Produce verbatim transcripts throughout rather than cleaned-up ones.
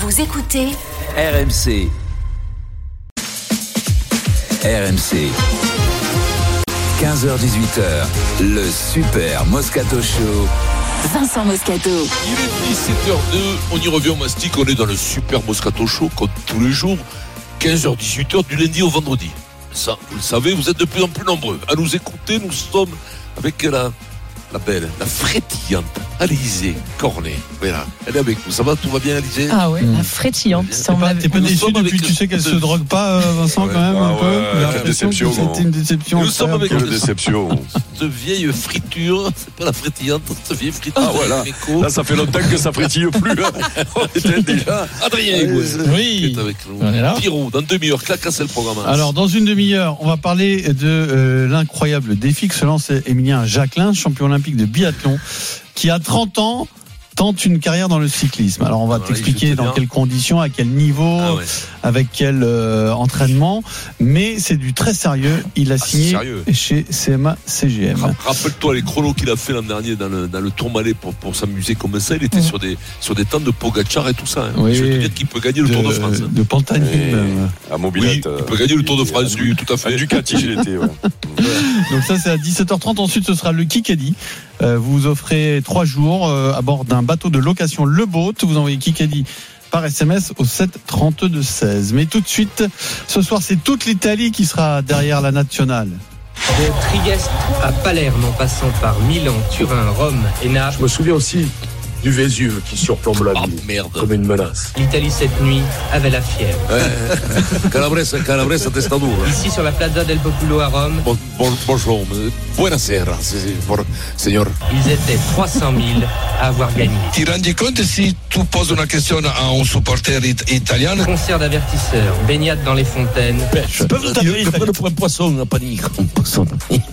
Vous écoutez R M C. R M C. quinze heures dix-huit heures, le Super Moscato Show. Vincent Moscato. Il est dix-sept heures deux, on y revient au Mastic, on est dans le Super Moscato Show comme tous les jours, quinze heures dix-huit heures du lundi au vendredi. Ça, vous le savez, vous êtes de plus en plus nombreux à nous écouter. Nous sommes avec la, la belle, la frétillante Alizée Cornet. Voilà, elle est avec nous. Ça va, tout va bien, Alizée? Ah ouais, la frétillante. T'es pas, t'es pas déçu depuis que tu sais qu'elle se drogue pas, Vincent, ouais, quand même, ah un ouais, peu. ouais, quelle déception. C'était une déception. Nous sommes avec Quelle déception. cette vieille friture, c'est pas la frétillante, cette vieille friture. Ah ouais, là, là, ça fait longtemps que ça frétille plus. On était déjà. Adrien Oui. Gouet, Oui. qui est avec nous. On est là. Pierrot, dans demi-heure, claque, c'est le programme. Alors, dans une demi-heure, on va parler de euh, l'incroyable défi que se lance Émilien Jacquelin, champion olympique de biathlon, qui a trente ans tente une carrière dans le cyclisme. Alors on va Alors, t'expliquer dans bien. quelles conditions, à quel niveau, Ah ouais. avec quel euh, entraînement, mais c'est du très sérieux. Il a Ah, signé sérieux. chez C M A C G M. Rappelle-toi les chronos qu'il a fait l'an dernier dans le, dans le Tourmalet pour, pour s'amuser comme ça. Il était Mmh. sur des, sur des temps de Pogacar et tout ça. Hein. Oui. Je veux te dire qu'il peut gagner le Tour de France. Hein. De Pantani. Et même. à Oui, mobilette. il peut gagner le Tour de France, à lui, tout à fait. À Ducati, il était. Ouais. Donc ça c'est à dix-sept heures trente. Ensuite ce sera le Kikadi. Euh, vous vous offrez trois jours euh, à bord d'un bateau de location Le Boat. Vous envoyez Kikadi par S M S au sept trente-deux seize. Mais tout de suite, ce soir c'est toute l'Italie qui sera derrière la nationale. De Trieste à Palerme en passant par Milan, Turin, Rome et Naples, Je me souviens aussi du Vésuve qui surplombe la Ah ville merde. comme une menace. l'Italie cette nuit avait la fièvre. Eh, Calabresa, Calabresa Testadura. Ici sur la Plaza del Populo à Rome, Bon, bon, bonjour, buonasera, signor. ils étaient trois cent mille à avoir gagné. Ti rendi conto si tu poses una questione a un supporter it- italiano? Concert d'avertisseurs, baignade dans les fontaines, Je peux vous dire, je prends pour un poisson, un panique. Un poisson.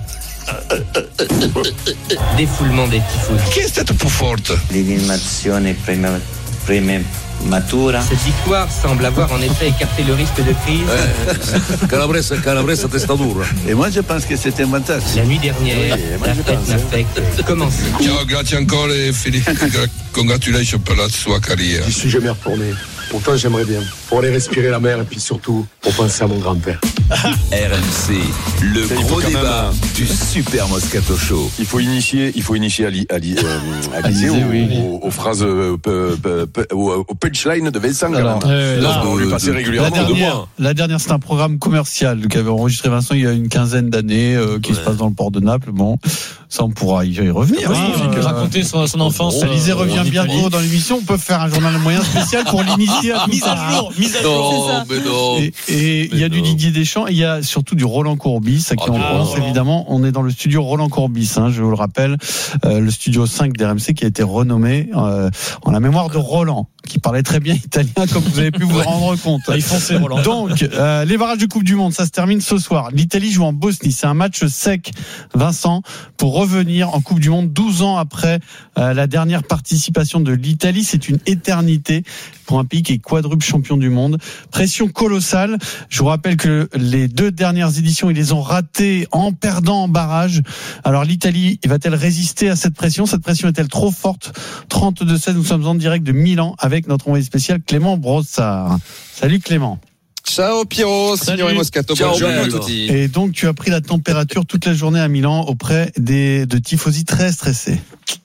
défoulement des tifosi. Chi è stato più forte? L'inanimazione prema- prematura. Cette victoire semble avoir en effet écarté le risque de crise. Eh, Calabresa, Calabresa Testadura. Et moi je pense que c'était fantastique. La nuit dernière, la fête n'a fait que commencer. Ciao, grazie ancora e Felipe, congratulations per la sua carriera. J'y suis jamais retourné. Pourtant j'aimerais bien. Pour aller respirer la mer et puis surtout pour penser à mon grand-père. R M C, le Ça, il faut gros quand même, débat hein. du Super Moscato Show. Il faut initier, il faut initier Ali, Ali, euh, Alizée Alizée, aux, oui. aux, aux phrases, euh, pe- pe- pe- aux, aux punchlines de Vincent. quand Alors, même. euh, Parce là, qu'on lui passait de- La régulièrement. de dernière, moi. la dernière, c'est un programme commercial qu'avait enregistré Vincent il y a une quinzaine d'années, euh, qui Ouais. se passe dans le port de Naples. Bon, ça on pourra y revenir. Oui, hein. il Euh, raconter son, son enfance. Alizée euh, revient en bientôt Italie. dans l'émission. On peut faire un journal moyen spécial pour l'initier à tout Mise ça. à jour, mise à jour. Non, mais non. Et et il y a du non. Didier Deschamps, et il y a surtout du Roland Courbis à qui Ah, on du pense Roland. évidemment. On est dans le studio Roland Courbis, hein, je vous le rappelle, euh, le studio cinq d'R M C qui a été renommé euh, en la mémoire de Roland, qui parlait très bien italien comme vous avez pu vous rendre compte. Ah, il fonçait, Roland. Donc, euh, les barrages de Coupe du Monde, ça se termine ce soir. L'Italie joue en Bosnie. C'est un match sec, Vincent, pour revenir en Coupe du Monde douze ans après euh, la dernière participation de l'Italie. C'est une éternité pour un pays qui est quadruple champion du monde. Pression colossale. Je vous rappelle que les deux dernières éditions, ils les ont ratées en perdant en barrage. Alors l'Italie, va-t-elle résister à cette pression? Cette pression est-elle trop forte? trente-deux seize, nous sommes en direct de Milan avec notre envoyé spécial Clément Brossard. Salut Clément. Ciao Pierrot, signore Salut. Moscato, Ciao, buongiorno a bello. tutti. Et donc tu as pris la température toute la journée à Milan auprès des de tifosi très stressés.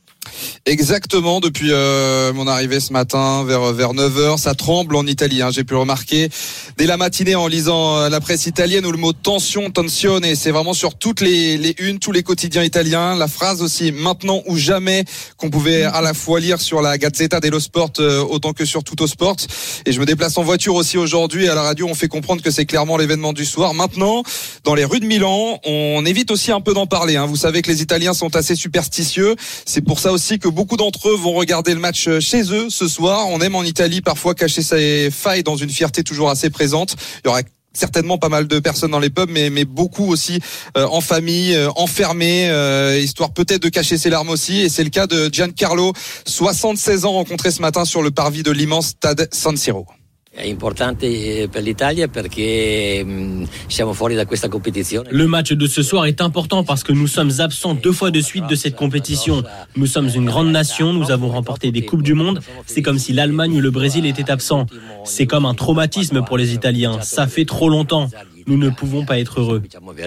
Exactement, depuis euh, mon arrivée ce matin vers vers neuf heures, ça tremble en Italie, hein, j'ai pu le remarquer dès la matinée en lisant euh, la presse italienne où le mot tension, tensione, et c'est vraiment sur toutes les les unes, tous les quotidiens italiens, la phrase aussi maintenant ou jamais qu'on pouvait à la fois lire sur la Gazzetta dello Sport euh, autant que sur Tutto Sport. Et je me déplace en voiture aussi aujourd'hui, à la radio on fait comprendre que c'est clairement l'événement du soir. Maintenant, dans les rues de Milan, on évite aussi un peu d'en parler, hein. Vous savez que les Italiens sont assez superstitieux, c'est pour ça aussi que beaucoup d'entre eux vont regarder le match chez eux ce soir. On aime en Italie parfois cacher ses failles dans une fierté toujours assez présente. Il y aura certainement pas mal de personnes dans les pubs, mais, mais beaucoup aussi euh, en famille, euh, enfermés, euh, histoire peut-être de cacher ses larmes aussi. Et c'est le cas de Giancarlo, soixante-seize ans, rencontré ce matin sur le parvis de l'immense stade San Siro. Le match de ce soir est important parce que nous sommes absents deux fois de suite de cette compétition. Nous sommes une grande nation, nous avons remporté des Coupes du Monde. C'est comme si l'Allemagne ou le Brésil étaient absents. C'est comme un traumatisme pour les Italiens. Ça fait trop longtemps. Nous ne pouvons pas être heureux.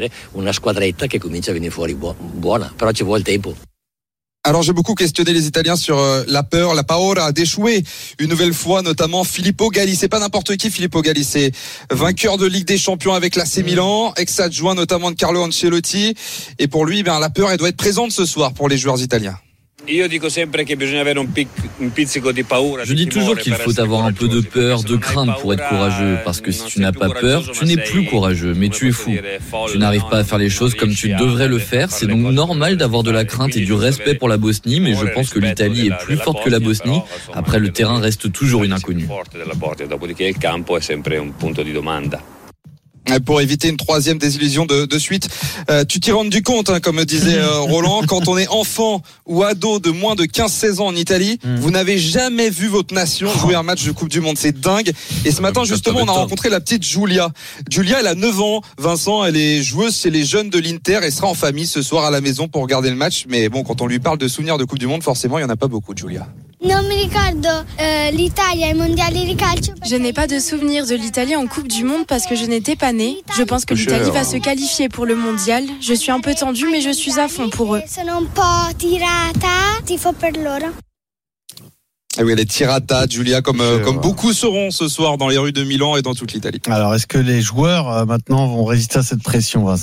Alors j'ai beaucoup questionné les Italiens sur euh, la peur, la paura d'échouer une nouvelle fois, notamment Filippo Galli. C'est pas n'importe qui, Filippo Galli, c'est vainqueur de Ligue des Champions avec l'A C Milan, ex-adjoint notamment de Carlo Ancelotti. Et pour lui, ben, la peur, elle doit être présente ce soir pour les joueurs italiens. Je dis toujours qu'il faut avoir un peu de peur, de crainte pour être courageux, parce que si tu n'as pas peur, tu n'es plus courageux, mais tu es fou. Tu n'arrives pas à faire les choses comme tu devrais le faire, c'est donc normal d'avoir de la crainte et du respect pour la Bosnie, mais je pense que l'Italie est plus forte que la Bosnie. Après, le terrain reste toujours une inconnue. Pour éviter une troisième désillusion de, de suite, euh, tu t'y rendu compte, hein, comme disait euh, Roland, quand on est enfant ou ado de moins de quinze seize ans en Italie, mmh. vous n'avez jamais vu votre nation jouer un match de Coupe du Monde. C'est dingue. Et ce matin, justement, on a rencontré la petite Giulia. Giulia, elle a neuf ans. Vincent, elle est joueuse chez les jeunes de l'Inter et sera en famille ce soir à la maison pour regarder le match. Mais bon, quand on lui parle de souvenirs de Coupe du Monde, forcément, il n'y en a pas beaucoup, Giulia. Je n'ai pas de souvenir de l'Italie en Coupe du Monde parce que je n'étais pas née. Je pense que l'Italie va se qualifier pour le mondial. Je suis un peu tendue, mais je suis à fond pour eux. Ah oui, elle est tirata, Giulia, comme, euh, comme beaucoup seront ce soir dans les rues de Milan et dans toute l'Italie. Alors, est-ce que les joueurs euh, maintenant vont résister à cette pression, Vincent ?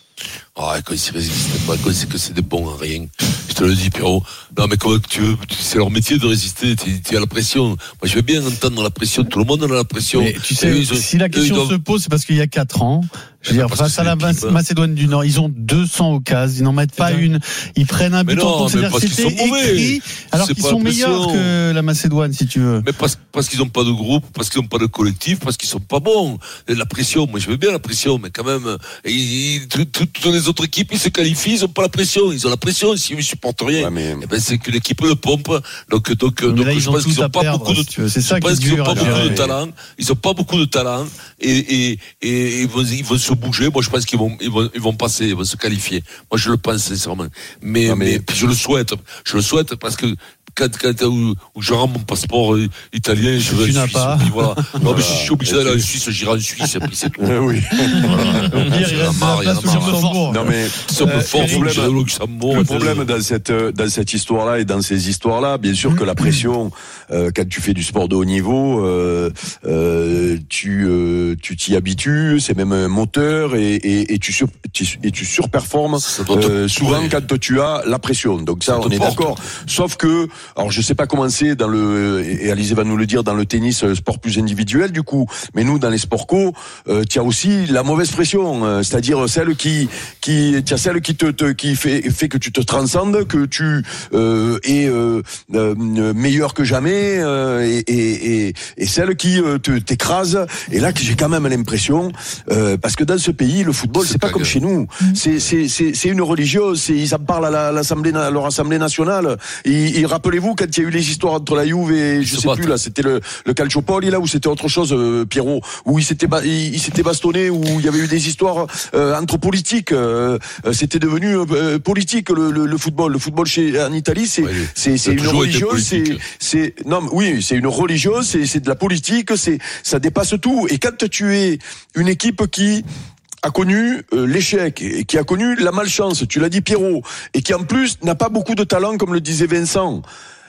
Ah, quand ils résistent pas, quand c'est que c'est des bons à rien. Je te le dis, Pierrot. Non, mais comment tu veux, c'est leur métier de résister, tu, tu as la pression. Moi, je veux bien entendre la pression, tout le monde a la pression. Mais tu sais, eux, si la question doivent... se pose, c'est parce qu'il y a quatre ans, je veux dire, face à la Macédoine du Nord, ils ont deux cents occasions, ils n'en mettent pas une, ils prennent un but en compte. C'est-à-dire que c'était écrit, alors qu'ils sont meilleurs que la Macédoine, si tu veux. Mais parce, parce qu'ils n'ont pas de groupe, parce qu'ils n'ont pas de collectif, parce qu'ils sont pas bons. La pression, moi, je veux bien la pression, mais quand même, ils, toutes les autres équipes, ils se qualifient, ils n'ont pas la pression. Ils ont la pression, s'ils ne supportent rien. Ouais, mais... eh ben, c'est que l'équipe le pompe. Donc, donc, donc là, je pense qu'ils n'ont pas perdre, beaucoup de, si c'est ça je pense qu'ils n'ont pas beaucoup gérer. de talent. Ils n'ont pas beaucoup de talent. Et, et, et, ils vont, ils vont se bouger. Moi, je pense qu'ils vont, ils vont, ils vont passer, ils vont se qualifier. Moi, je le pense, sincèrement. Mais, non, mais... mais, je le souhaite. Je le souhaite parce que, Quand, quand où, où je rends mon passeport euh, italien, je vais en Suisse. Pas. Puis voilà. Non, voilà. Mais si je suis obligé d'aller en Suisse, j'irai en Suisse, et puis c'est tout. Euh, oui. Voilà. Au pire, il reste marre, il y en a marre. Non, mais, ça me force au Luxembourg. Le problème dans cette, dans cette histoire-là et dans ces histoires-là, bien sûr que la pression, euh, quand tu fais du sport de haut niveau, euh, euh, tu, euh, tu t'y habitues, c'est même un moteur et, et, et tu, sur, tu, et tu surperformes, euh, souvent ouais. quand tu as la pression. Donc ça, ça on est porte. D'accord. Sauf que, alors je sais pas comment c'est dans le, et Alizé va nous le dire, dans le tennis, sport plus individuel du coup, mais nous dans les sports co, euh, tu as aussi la mauvaise pression, euh, c'est-à-dire celle qui, qui, tu as celle qui te, te qui fait, fait que tu te transcendes, que tu euh, es euh, euh, meilleur que jamais, euh, et, et, et, et celle qui euh, te, t'écrase. Et là, j'ai quand même l'impression, euh, parce que dans ce pays, le football, c'est, c'est pas comme chez nous. C'est, c'est, c'est, c'est une religieuse. C'est, ils en parlent à, la, à l'Assemblée, à leur Assemblée nationale. Et, et rappelez-vous quand il y a eu les histoires entre la Juve et je sais plus là, c'était le, le Calciopoli là, où c'était autre chose, euh, Pierrot, où il s'était, il, il s'était bastonné, où il y avait eu des histoires euh, entre politiques. Euh, c'était devenu euh, politique le, le, le football. Le football chez en Italie, c'est, ouais, c'est, c'est une religieuse. C'est, c'est, non, oui, c'est une religieuse. C'est, c'est de la politique. C'est, ça dépasse tout. Et quand tu es une équipe qui a connu euh, l'échec et qui a connu la malchance, tu l'as dit Pierrot, et qui en plus n'a pas beaucoup de talent comme le disait Vincent.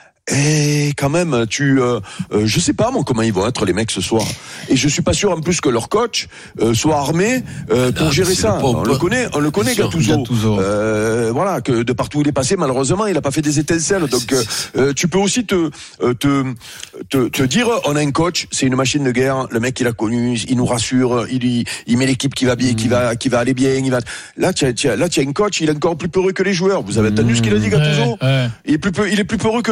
Et quand même, tu, euh, euh, je sais pas moi comment ils vont être les mecs ce soir. Et je suis pas sûr en plus que leur coach euh, soit armé euh, pour non, gérer ça. Le on le connaît, on le connaît Gattuso. Euh, voilà, que de partout où il est passé, malheureusement, il a pas fait des étincelles. Donc, euh, tu peux aussi te, te, te, te dire, on a un coach, c'est une machine de guerre. Le mec, il a connu, il nous rassure, il, il met l'équipe qui va bien, mmh. qui va, qui va aller bien. Il va. Là, tu as, là, tu as un coach, il est encore plus peureux que les joueurs. Vous avez entendu mmh. ce qu'il a dit, Gattuso? Ouais, ouais. Il est plus, il est plus peureux que les joueurs.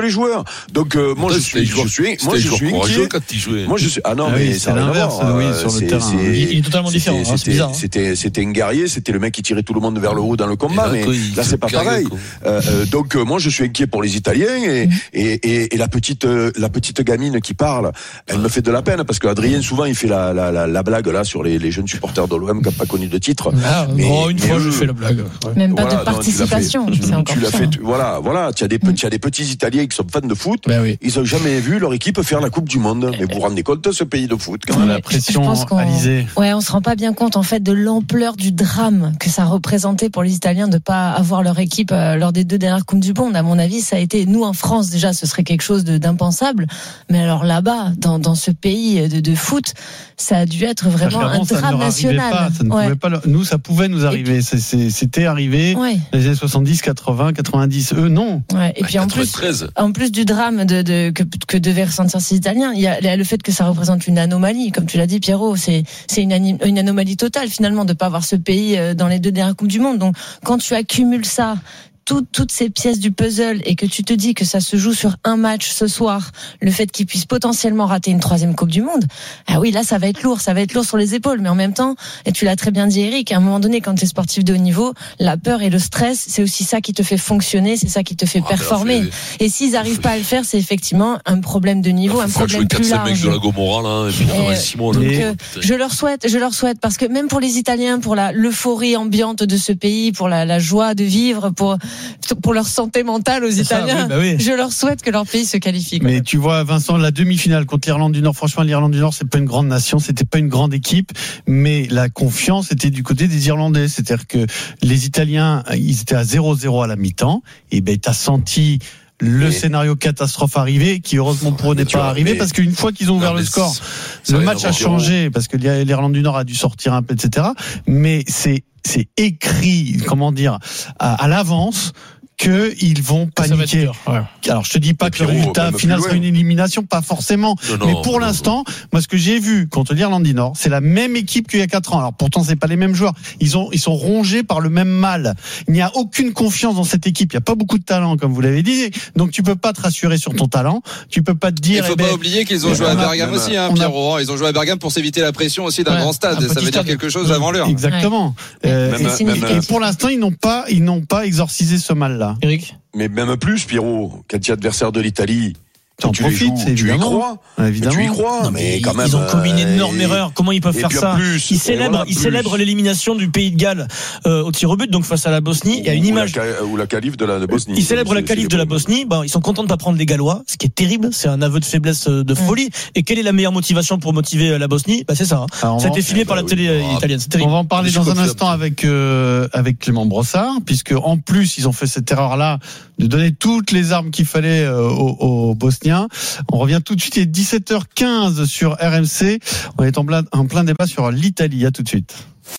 Donc euh, moi, je suis, je suis, moi je suis inquiet. Quand il jouait. Moi je suis. Ah non, ah mais oui, c'est l'inverse. Oui, sur le terrain. Il est totalement différent. Hein, c'est bizarre. C'était, c'était un guerrier. C'était le mec qui tirait tout le monde vers le haut dans le combat. Mais là, c'est pas pareil. Euh, euh, donc euh, moi, je suis inquiet pour les Italiens et, et, et, et la petite, euh, la petite gamine qui parle, elle me fait de la peine parce qu'Adrien souvent il fait la, la, la, la blague là sur les, les jeunes supporters de l'O M qui n'ont pas connu de titre. Ah, mais, oh, une mais fois, eux, je fais la blague. Ouais. Même pas voilà, de participation. Non, tu l'as fait, c'est encore tu l'as ça. fait. Tu, voilà, voilà. Tu as des, tu as des petits Italiens qui sont fans de foot. Ben oui. Ils ont jamais vu leur équipe faire la Coupe du Monde. Mais vous vous rendez compte de ce pays de foot quand même. La pression, Alizé. Ouais, on se rend pas bien compte en fait de l'ampleur du drame que ça représentait pour les Italiens de pas avoir leur équipe euh, lors des deux dernières Coupes du Monde. À mon avis, ça a été, nous en France déjà, ce serait quelque chose de, d'impensable. Mais alors là-bas, dans, dans ce pays de, de foot, ça a dû être vraiment un drame national. Pas, ça ne ouais. pouvait pas, nous, ça pouvait nous arriver. C'est, c'est, c'était arrivé ouais. les années soixante-dix, quatre-vingts, quatre-vingt-dix. Eux, non. Ouais. Et puis en plus, en plus du drame de, de, que, que devaient ressentir ces Italiens, il y a le fait que ça représente une anomalie. Comme tu l'as dit, Pierrot, c'est, c'est une, une anomalie totale finalement de pas avoir ce pays dans les deux dernières Coupes du Monde. Donc, quand tu accumules ça, Toutes, toutes ces pièces du puzzle et que tu te dis que ça se joue sur un match ce soir, le fait qu'ils puissent potentiellement rater une troisième Coupe du Monde, ah oui, là, ça va être lourd, ça va être lourd sur les épaules. Mais en même temps, et tu l'as très bien dit, Eric, à un moment donné, quand tu es sportif de haut niveau, la peur et le stress, c'est aussi ça qui te fait fonctionner, c'est ça qui te fait ah, performer. Fait... Et s'ils n'arrivent pas à le faire, c'est effectivement un problème de niveau, un problème plus large. Mecs de la Gomorrah, là, et puis et six mois, donc, là. Euh, je leur souhaite, je leur souhaite, parce que même pour les Italiens, pour la, l'euphorie ambiante de ce pays, pour la, la joie de vivre, pour, pour leur santé mentale aux Italiens. Ça, oui, bah oui. Je leur souhaite que leur pays se qualifie. Mais tu vois, Vincent, la demi-finale contre l'Irlande du Nord, franchement, l'Irlande du Nord, c'est pas une grande nation, c'était pas une grande équipe, mais la confiance était du côté des Irlandais. C'est-à-dire que les Italiens, ils étaient à zéro zéro à la mi-temps, et ben, t'as senti le mais... scénario catastrophe arrivé, qui heureusement pour eux n'est pas arrivé, mais... parce qu'une fois qu'ils ont ouvert non, le score, le match a changé, parce que l'Irlande du Nord a dû sortir un peu, et cetera. Mais c'est, c'est écrit, comment dire, à, à l'avance, que ils vont paniquer. Dur, ouais. Alors je te dis pas et que le résultat final sera une élimination, pas forcément. Non, non, mais pour non, l'instant, non. moi ce que j'ai vu contre l'Irlande du Nord, c'est la même équipe qu'il y a quatre ans. Alors pourtant c'est pas les mêmes joueurs. Ils ont ils sont rongés par le même mal. Il n'y a aucune confiance dans cette équipe. Il y a pas beaucoup de talent comme vous l'avez dit. Donc tu peux pas te rassurer sur ton talent. Tu peux pas te dire. Il faut eh pas ben, oublier qu'ils ont joué à Bergame aussi, hein, Pierrot. A... Ils ont joué à Bergame pour s'éviter la pression aussi d'un ouais, grand stade. Ça veut dire quelque chose avant l'heure. Exactement. Ouais. Euh, même, et, même, et pour l'instant ils n'ont pas ils n'ont pas exorcisé ce mal-là. Eric. Mais même plus, Pierrot, quand tu es adversaire de l'Italie, tu en profites, tu y crois. Évidemment. Tu y crois. Non, mais quand même, ils ont commis une énorme et, erreur. Comment ils peuvent faire ça plus, Ils célèbrent, voilà, ils célèbrent l'élimination du Pays de Galles euh, au tir au but, donc face à la Bosnie. Il y a une ou image. La, ou la qualif de la de Bosnie. Ils célèbrent la qualif de la Bosnie. Ben, ils sont contents de pas prendre les Gallois, ce qui est terrible. C'est un aveu de faiblesse de folie. Et quelle est la meilleure motivation pour motiver la Bosnie Ben c'est ça. Hein. Ça a été filmé bah, par la oui. télé ah, italienne. C'est terrible. On va en parler dans un instant avec euh, avec Clément Brossard, puisque en plus ils ont fait cette erreur-là de donner toutes les armes qu'il fallait euh, aux, aux Bosniens. On revient tout de suite, il est dix-sept heures quinze sur R M C. On est en plein, en plein débat sur l'Italie. À tout de suite.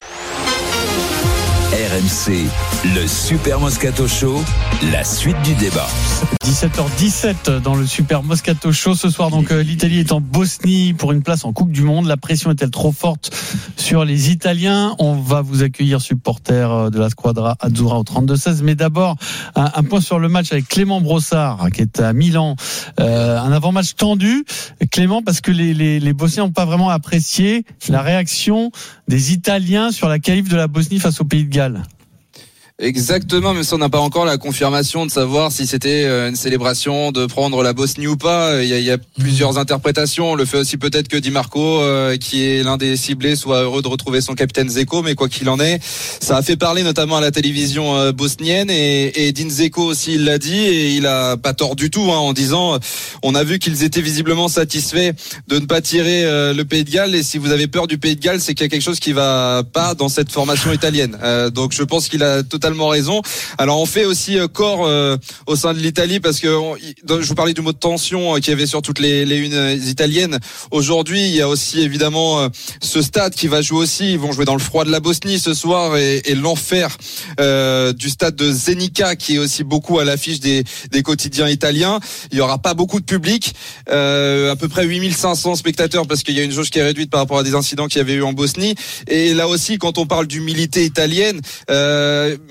R M C, le Super Moscato Show, la suite du débat. dix-sept heures dix-sept dans le Super Moscato Show. Ce soir, donc, euh, l'Italie est en Bosnie pour une place en Coupe du Monde. La pression est-elle trop forte sur les Italiens? On va vous accueillir, supporters de la Squadra Azzurra au trente-deux seize. Mais d'abord, un, un point sur le match avec Clément Brossard, qui est à Milan. Euh, un avant-match tendu. Clément, parce que les, les, les Bosniens n'ont pas vraiment apprécié la réaction des Italiens sur la qualif de la Bosnie face au Pays de Galles. Exactement, même si on n'a pas encore la confirmation de savoir si c'était une célébration de prendre la Bosnie ou pas. Il y a, il y a plusieurs interprétations. Le fait aussi peut-être que Di Marco, euh, qui est l'un des ciblés, soit heureux de retrouver son capitaine Dzeko, mais quoi qu'il en est, ça a fait parler notamment à la télévision euh, bosnienne, et, et Edin Dzeko aussi il l'a dit, et il a pas tort du tout hein, en disant on a vu qu'ils étaient visiblement satisfaits de ne pas tirer euh, le Pays de Galles, et si vous avez peur du Pays de Galles, c'est qu'il y a quelque chose qui va pas dans cette formation italienne. Euh, donc je pense qu'il a totalement raison. Alors on fait aussi euh, corps euh, au sein de l'Italie, parce que on, je vous parlais du mot de tension euh, qu'il y avait sur toutes les, les unes euh, italiennes. Aujourd'hui, il y a aussi évidemment euh, ce stade qui va jouer aussi. Ils vont jouer dans le froid de la Bosnie ce soir, et, et l'enfer euh, du stade de Zenica, qui est aussi beaucoup à l'affiche des, des quotidiens italiens. Il y aura pas beaucoup de public, euh, à peu près huit mille cinq cents spectateurs, parce qu'il y a une jauge qui est réduite par rapport à des incidents qu'il y avait eu en Bosnie. Et là aussi, quand on parle d'humilité italienne, euh,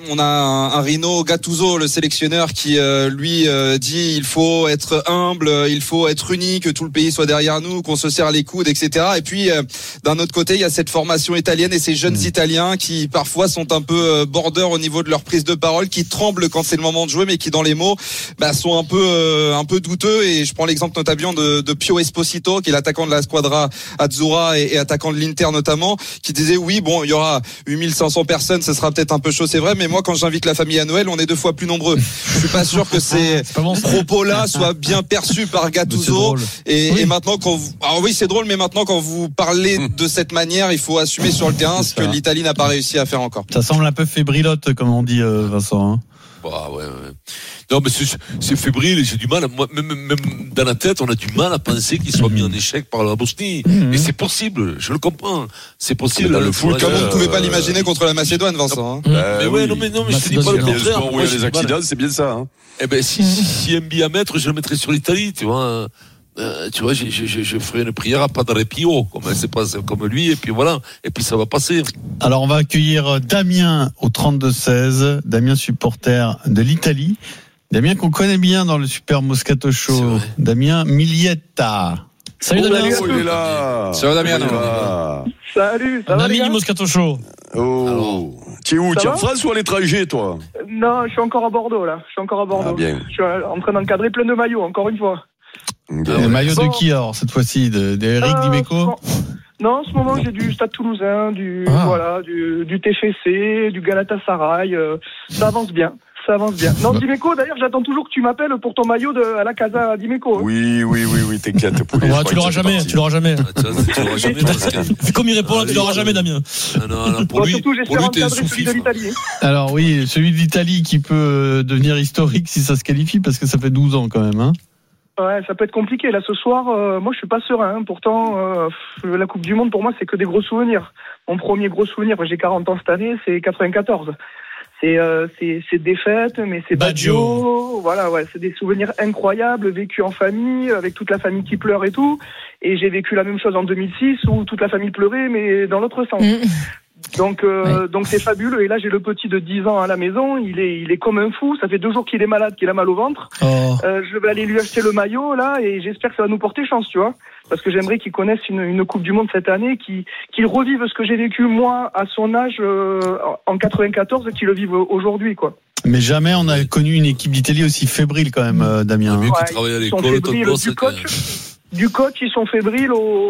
on a un, un Rino Gattuso, le sélectionneur, qui euh, lui euh, dit il faut être humble, il faut être uni, que tout le pays soit derrière nous, qu'on se serre les coudes, et cetera. Et puis euh, d'un autre côté, il y a cette formation italienne et ces jeunes mmh. Italiens qui parfois sont un peu euh, border au niveau de leur prise de parole, qui tremblent quand c'est le moment de jouer, mais qui dans les mots bah, sont un peu euh, un peu douteux. Et je prends l'exemple notamment de, de Pio Esposito, qui est l'attaquant de la Squadra Azzurra et, et attaquant de l'Inter notamment, qui disait oui bon il y aura huit mille cinq cents personnes, ce sera peut-être un peu chaud, c'est vrai, mais moi quand j'invite la famille à Noël, on est deux fois plus nombreux. Je suis pas sûr que ces propos-là soient bien perçus par Gattuso. Et, oui. et maintenant quand vous, alors oui c'est drôle, mais maintenant quand vous parlez de cette manière, il faut assumer sur le terrain ce que l'Italie n'a pas réussi à faire encore. Ça semble un peu fébrilote, comme on dit, euh, Vincent. Hein. Bah ouais, ouais. Non mais c'est, c'est fébrile et j'ai du mal à, moi, même, même dans la tête on a du mal à penser qu'il soit mis en échec par la Bosnie. Mmh. Et c'est possible, je le comprends, c'est possible. Dans le foot, comme on ne pouvait pas l'imaginer contre la Macédoine, Vincent. Hein. Bah, mais oui. ouais, non mais non mais je te dis pas le contraire. Le sport où il y a des accidents, c'est bien ça. Hein. Eh ben si si un billet à mettre, je le mettrais sur l'Italie, tu vois. Euh, tu vois, je, je, je ferai une prière à Padre Pio, comme c'est pas comme lui, et puis voilà, et puis ça va passer. Alors on va accueillir Damien au trente-deux seize, Damien supporter de l'Italie, Damien qu'on connaît bien dans le Super Moscato Show, Damien Milietta. Salut oh, Damien. Oh, il est là. Salut Damien. Salut, ça un va ami les gars du Moscato Show. Oh, tu es où? Tu es en France ou à l'étranger, toi? Non, je suis encore à Bordeaux là. Je suis encore à Bordeaux. Ah, bien. Je suis en train d'encadrer plein de maillots, encore une fois. Le maillot bon. de qui alors cette fois-ci, de, de Eric euh, Dimeco? Non, en ce moment j'ai du Stade Toulousain, du ah. voilà, du, du T F C, du Galatasaray. Euh, ça avance bien, ça avance bien. Non, bah. Dimeco, d'ailleurs, j'attends toujours que tu m'appelles pour ton maillot de à la Casa Dimeco. Hein. Oui, oui, oui, oui, t'inquiète. Ouais, tu l'auras jamais, tu l'auras jamais. Tu l'auras jamais. Comme il répond, tu l'auras jamais, Damien. Non, non, pour lui, surtout, j'espère encadrer celui de l'Italie. Alors oui, celui de l'Italie qui peut devenir historique si ça se qualifie, parce que ça fait douze ans quand même, hein. Ouais, ça peut être compliqué. Là, ce soir, euh, moi, je suis pas serein. Hein. Pourtant, euh, la Coupe du Monde, pour moi, c'est que des gros souvenirs. Mon premier gros souvenir, j'ai quarante ans cette année, c'est quatre-vingt-quatorze. C'est, euh, c'est, c'est défaite, mais c'est Baggio. Voilà, ouais, c'est des souvenirs incroyables, vécus en famille, avec toute la famille qui pleure et tout. Et j'ai vécu la même chose en deux mille six, où toute la famille pleurait, mais dans l'autre sens. Mmh. Donc, euh, ouais. donc c'est fabuleux. Et là, j'ai le petit de dix ans à la maison. Il est, il est comme un fou. Ça fait deux jours qu'il est malade, qu'il a mal au ventre. Oh. Euh, je vais aller lui acheter le maillot là, et j'espère que ça va nous porter chance, tu vois. Parce que j'aimerais qu'il connaisse une, une Coupe du Monde cette année, qu'il, qu'il revive ce que j'ai vécu moi à son âge euh, en quatre-vingt-quatorze, qu'il le vive aujourd'hui, quoi. Mais jamais on a connu une équipe d'Italie aussi fébrile quand même, euh, Damien. Ouais, hein. Ouais, ils sont fébriles du coach. Du coach, ils sont fébriles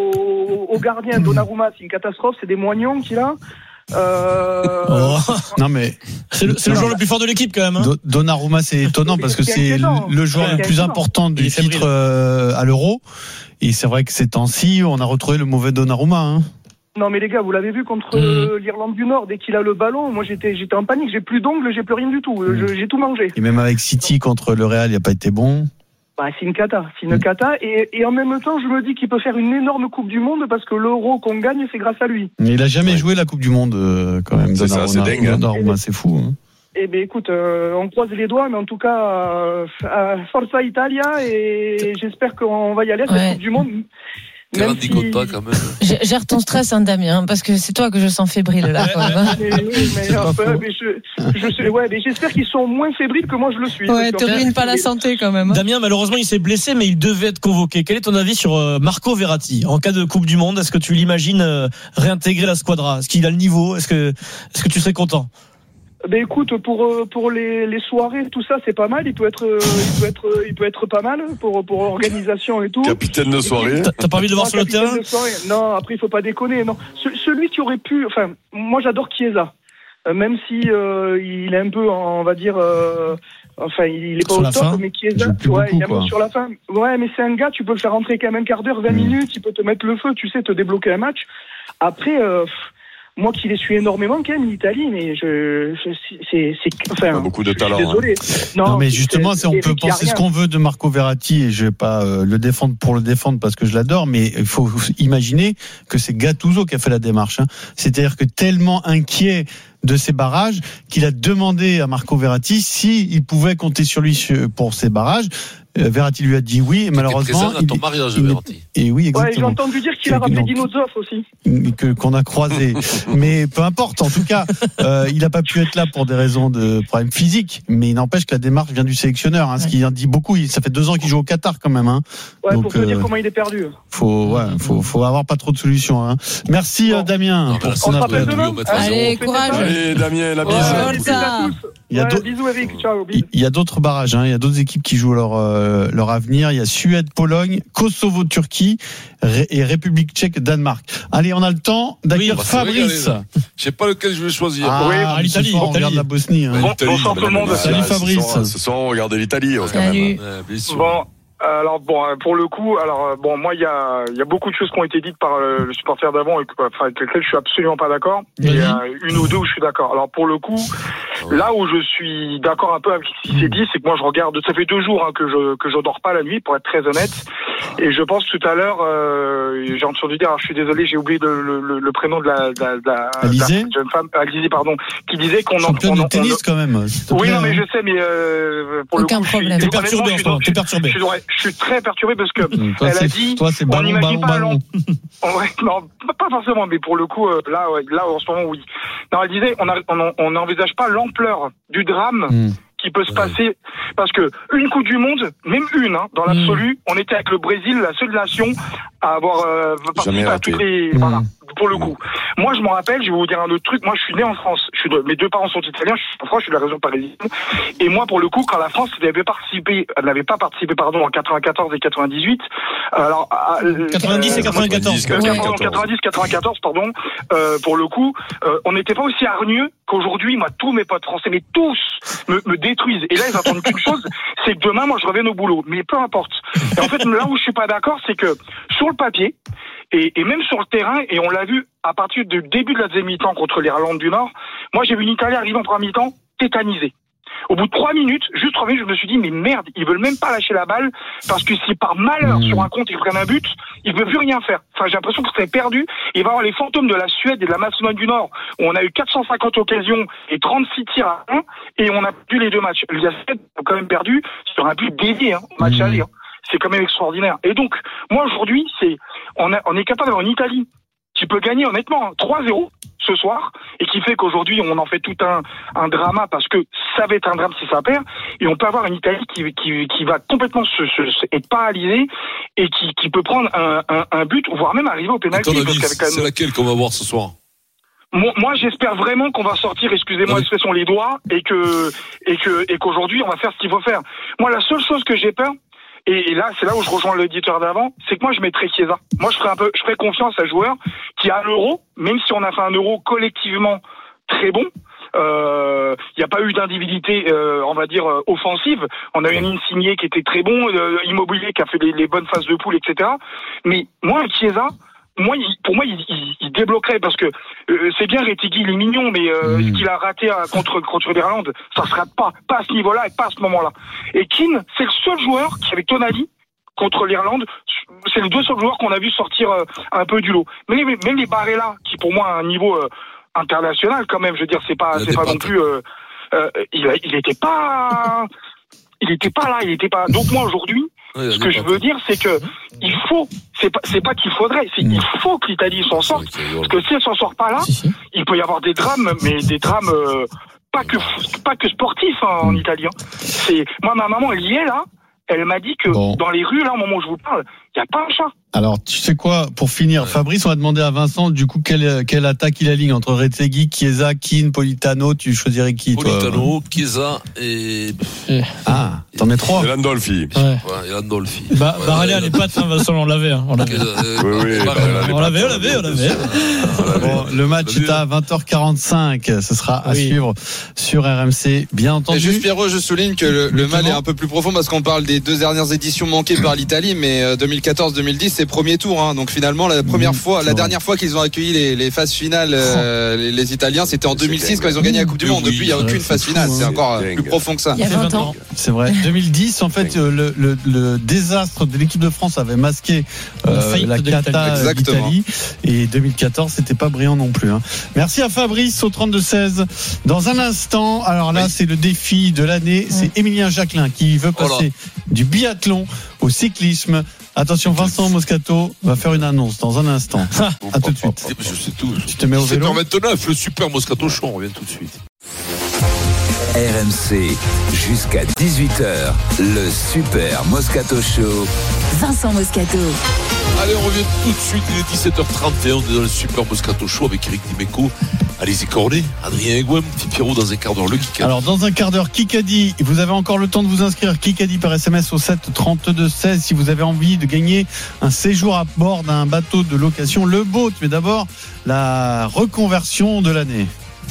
au, au gardien. Donnarumma, c'est une catastrophe. C'est des moignons qu'il a. Euh... Oh. Non mais c'est le, c'est le joueur le plus fort de l'équipe quand même. Hein. Do- Donnarumma, c'est étonnant parce que c'est le, le joueur ouais, le plus important du titre euh, à l'Euro. Et c'est vrai que ces temps-ci, on a retrouvé le mauvais Donnarumma. Hein. Non mais les gars, vous l'avez vu contre mmh. l'Irlande du Nord, dès qu'il a le ballon, moi j'étais j'étais en panique, j'ai plus d'ongles, j'ai plus rien du tout, mmh. je, j'ai tout mangé. Et même avec City contre le Real, il n'a pas été bon. Bah, c'est une cata, c'est une cata, et, et en même temps, je me dis qu'il peut faire une énorme Coupe du Monde parce que l'Euro qu'on gagne, c'est grâce à lui. Mais il a jamais ouais. joué la Coupe du Monde euh, quand même. C'est ça, c'est dingue. Donnarumma, hein. C'est fou. Hein. Eh ben écoute, euh, on croise les doigts, mais en tout cas, euh, Forza Italia, et j'espère qu'on va y aller à cette ouais. Coupe du Monde. Même si... pas, quand même. Gère ton stress, hein, Damien, parce que c'est toi que je sens fébrile là. mais, oui, mais, enfin, mais je, je sais, ouais, mais j'espère qu'ils sont moins fébriles que moi je le suis. Ouais, te ruine pas la santé quand même. Damien, malheureusement, il s'est blessé, mais il devait être convoqué. Quel est ton avis sur Marco Verratti en cas de Coupe du Monde? Est-ce que tu l'imagines réintégrer la Squadra? Est-ce qu'il a le niveau? Est-ce que, est-ce que tu serais content? Ben écoute, pour pour les, les soirées, tout ça, c'est pas mal. Il peut être, il peut être, il peut être pas mal pour pour organisation et tout. Capitaine de soirée. T'as, t'as pas envie de le voir sur le terrain? Non, après il faut pas déconner. Non, Ce, celui qui aurait pu, enfin, moi j'adore Chiesa, euh, même si euh, il est un peu, on va dire, euh, enfin, il est pas sur au top, fin, mais Chiesa, ouais, beaucoup, il est un peu sur la fin. Ouais, mais c'est un gars, tu peux le faire rentrer quand même un quart d'heure, vingt mmh. minutes, il peut te mettre le feu, tu sais, te débloquer un match. Après. Euh, Moi qui les suis énormément quand même l'Italie, mais je, je c'est, c'est, enfin, beaucoup de talent. Désolé. Hein. Non, non, mais justement, c'est, c'est, on peut penser ce qu'on veut de Marco Verratti, et je vais pas euh, le défendre pour le défendre parce que je l'adore, mais il faut imaginer que c'est Gattuso qui a fait la démarche. Hein. C'est-à-dire que tellement inquiet de ces barrages qu'il a demandé à Marco Verratti si il pouvait compter sur lui pour ces barrages. Verratti lui a dit oui, et malheureusement. Présent à ton mariage, il, Verratti. Et oui, exactement. Ouais, j'ai entendu dire qu'il a ramené Dino Zoff aussi. Que, qu'on a croisé. Mais peu importe, en tout cas, euh, il n'a pas pu être là pour des raisons de problèmes physiques, mais il n'empêche que la démarche vient du sélectionneur, hein, ce qui en dit beaucoup. Ça fait deux ans qu'il joue au Qatar quand même. Hein. Ouais, donc, pour te euh, dire comment il est perdu. Faut, ouais, faut, faut avoir pas trop de solutions. Hein. Merci bon. Damien. Non, pour on se rappelle demain. Allez, courage. Allez, Damien, la bise. Ouais, il y a ouais, d'autres, bisous Eric, ciao, bisous. Il y a d'autres barrages, hein. Il y a d'autres équipes qui jouent leur, euh, leur avenir. Il y a Suède, Pologne, Kosovo, Turquie et République tchèque, Danemark. Allez, on a le temps d'accueillir oui, Fabrice. Je sais pas lequel je vais choisir. Ah, oui, ah, l'Italie. On regarde la Bosnie. Hein. Bon, bonsoir tout le monde. Salut Fabrice. Ce soir, on regarde l'Italie. Salut. Bon. Alors bon, pour le coup, alors bon, moi il y a, il y a beaucoup de choses qui ont été dites par le supporter d'avant, et enfin, avec lesquelles je suis absolument pas d'accord. Il y a une ou deux où je suis d'accord. Alors pour le coup, là où je suis d'accord un peu avec ce qui s'est dit, c'est que moi je regarde, ça fait deux jours hein, que je que je dors pas la nuit, pour être très honnête. Et je pense tout à l'heure, euh, j'ai entendu dire, alors je suis désolé, j'ai oublié le, le, le prénom de la, de la, de la, de la jeune femme, Alizé, pardon, qui disait qu'on en championne de tennis quand même. Oui, non mais je sais, mais euh, pour aucun le coup, problème. je suis, t'es perturbé, je suis, t'es perturbé. Je, je, je suis très perturbé parce que toi, elle a dit, toi, c'est ballon, on n'imagine ballon, pas ballon. Ouais, non, pas forcément, mais pour le coup, euh, là, ouais, là, en ce moment, oui. Non, elle disait, on n'envisage pas l'ampleur du drame. Mm. qui peut se passer, parce que une Coupe du Monde, même une, hein, dans l'absolu, mmh. on était avec le Brésil, la seule nation à avoir euh, participé à toutes les, mmh. voilà, pour le coup. Moi, je m'en rappelle, je vais vous dire un autre truc. Moi, je suis né en France. Je suis de, mes deux parents sont italiens. Je suis en France, je suis de la région parisienne. Et moi, pour le coup, quand la France n'avait participé, elle n'avait pas participé, pardon, en quatre-vingt-quatorze et quatre-vingt-dix-huit. Alors, euh, quatre-vingt-dix et quatre-vingt-quatorze. quatre-vingt-dix, quatre-vingt-quatorze, pardon. Euh, pour le coup, euh, on n'était pas aussi hargneux qu'aujourd'hui. Moi, tous mes potes français, mais tous, me, me détruisent. Et là, ils attendent qu'une chose, c'est que demain, moi, je revienne au boulot. Mais peu importe. Et en fait, là où je suis pas d'accord, c'est que sur le papier, et, et même sur le terrain, et on l'a vu à partir du début de la deuxième mi-temps contre l'Irlande du Nord, moi, j'ai vu une Italie arriver en première mi-temps tétanisée. Au bout de trois minutes, juste trois minutes, je me suis dit, mais merde, ils veulent même pas lâcher la balle, parce que si par malheur, mmh. sur un compte, ils prennent un but, ils ne peuvent plus rien faire. Enfin, j'ai l'impression que c'est perdu. Il va y avoir les fantômes de la Suède et de la Macédoine du Nord, où on a eu quatre cent cinquante occasions et trente-six tirs à un, et on a perdu les deux matchs. La Suède a quand même perdu sur un but dédié, hein, au match mmh. aller. Hein. C'est quand même extraordinaire. Et donc, moi, aujourd'hui, c'est, on, a, on est capable d'avoir une Italie qui peut gagner, honnêtement, trois zéro ce soir, et qui fait qu'aujourd'hui, on en fait tout un, un drama, parce que ça va être un drame si ça perd, et on peut avoir une Italie qui, qui, qui va complètement se, se, se, être paralysée, et qui, qui peut prendre un, un, un but, voire même arriver au pénalty. C'est laquelle qu'on va voir ce soir? Moi, moi, j'espère vraiment qu'on va sortir, excusez-moi l'expression, les doigts, et que, et que, et qu'aujourd'hui, on va faire ce qu'il faut faire. Moi, la seule chose que j'ai peur, et là, c'est là où je rejoins l'éditeur d'avant, c'est que moi, je mettrais Chiesa. Moi, je ferais un peu, je ferais confiance à un joueur qui a l'euro, même si on a fait un euro collectivement très bon. Il euh, n'y a pas eu d'individualité, euh, on va dire, euh, offensive. On a eu un Insigne qui était très bon, euh, Immobilier qui a fait les, les bonnes phases de poule, et cetera. Mais moi, Chiesa, moi, il, pour moi, il, il, il débloquerait, parce que euh, c'est bien, Retegui, il est mignon, mais euh, mmh. ce qu'il a raté à, contre contre l'Irlande, ça se rate pas, pas à ce niveau-là et pas à ce moment-là. Et Keane, c'est le seul joueur qui, avec Tonali, contre l'Irlande, c'est les deux seuls joueurs qu'on a vu sortir euh, un peu du lot. Mais les, même les Barella, qui pour moi a un niveau euh, international quand même, je veux dire, c'est pas, c'est pas non plus, euh, euh, il, il était pas, il était pas là, il était pas. Donc moi aujourd'hui. Oui, ce que je veux dire, c'est que il faut, c'est pas, c'est pas qu'il faudrait, c'est il faut que l'Italie s'en sorte, parce que si elle s'en sort pas là, il peut y avoir des drames, mais des drames euh, pas que pas que sportifs hein, en Italie. Hein. C'est moi, ma maman, elle y est là, elle m'a dit que bon. Dans les rues là, au moment où je vous parle, il y a pas un chat. Alors, tu sais quoi, pour finir, ouais. Fabrice, on va demander à Vincent, du coup, quelle, quelle attaque il aligne entre Retegui, Chiesa, Keane, Politano, tu choisirais qui, Politano, toi? Politano, Chiesa et... Ah, t'en mets trois. Et Landolfi. Ouais, ouais et Landolfi. Bah, ouais, Barella, les pattes, hein, Vincent, on l'avait, hein. On l'avait. Euh, oui, oui, bah, on l'avait, on l'avait, on l'avait. Bon, le match est à vingt heures quarante-cinq. Ce sera à oui. suivre sur R M C, bien entendu. Et juste, Pierrot, je souligne que le, le mal est un peu plus profond, parce qu'on parle des deux dernières éditions manquées par l'Italie, mais deux mille quatorze deux mille dix, c'est les premiers tours. Hein. Donc finalement, la première mmh, fois, la dernière fois qu'ils ont accueilli les, les phases finales, euh, les, les Italiens, c'était en deux mille six quand ils ont gagné la Coupe du Monde. Depuis, il n'y a aucune phase finale. C'est encore plus profond que ça. Il y a vingt ans. C'est vrai. deux mille dix, en fait, le, le, le désastre de l'équipe de France avait masqué euh, la cata d'Italie. Et deux mille quatorze, c'était pas brillant non plus. Hein. Merci à Fabrice au trente-deux seize. Dans un instant, alors là, oui. c'est le défi de l'année. C'est Émilien Jacquelin qui veut passer oh du biathlon au cyclisme. Attention, Vincent Moscato va faire une annonce dans un instant. Ah, à tout de suite. Je sais tout. Tu te mets au vélo. dix-sept heures vingt-neuf, le super Moscato Show, on revient tout de suite. R M C, jusqu'à dix-huit heures, le super Moscato Show. Vincent Moscato. Allez, on revient tout de suite, il est dix-sept heures trente et un, on est dans le super Moscato Show avec Eric Dimeco, Alizé Cornet, Adrien Egouem, petit Pierrot dans un quart d'heure, le Kikadi. Alors, dans un quart d'heure, Kikadi, vous avez encore le temps de vous inscrire, Kikadi par S M S au sept trente-deux seize si vous avez envie de gagner un séjour à bord d'un bateau de location, le Boat, mais d'abord, la reconversion de l'année.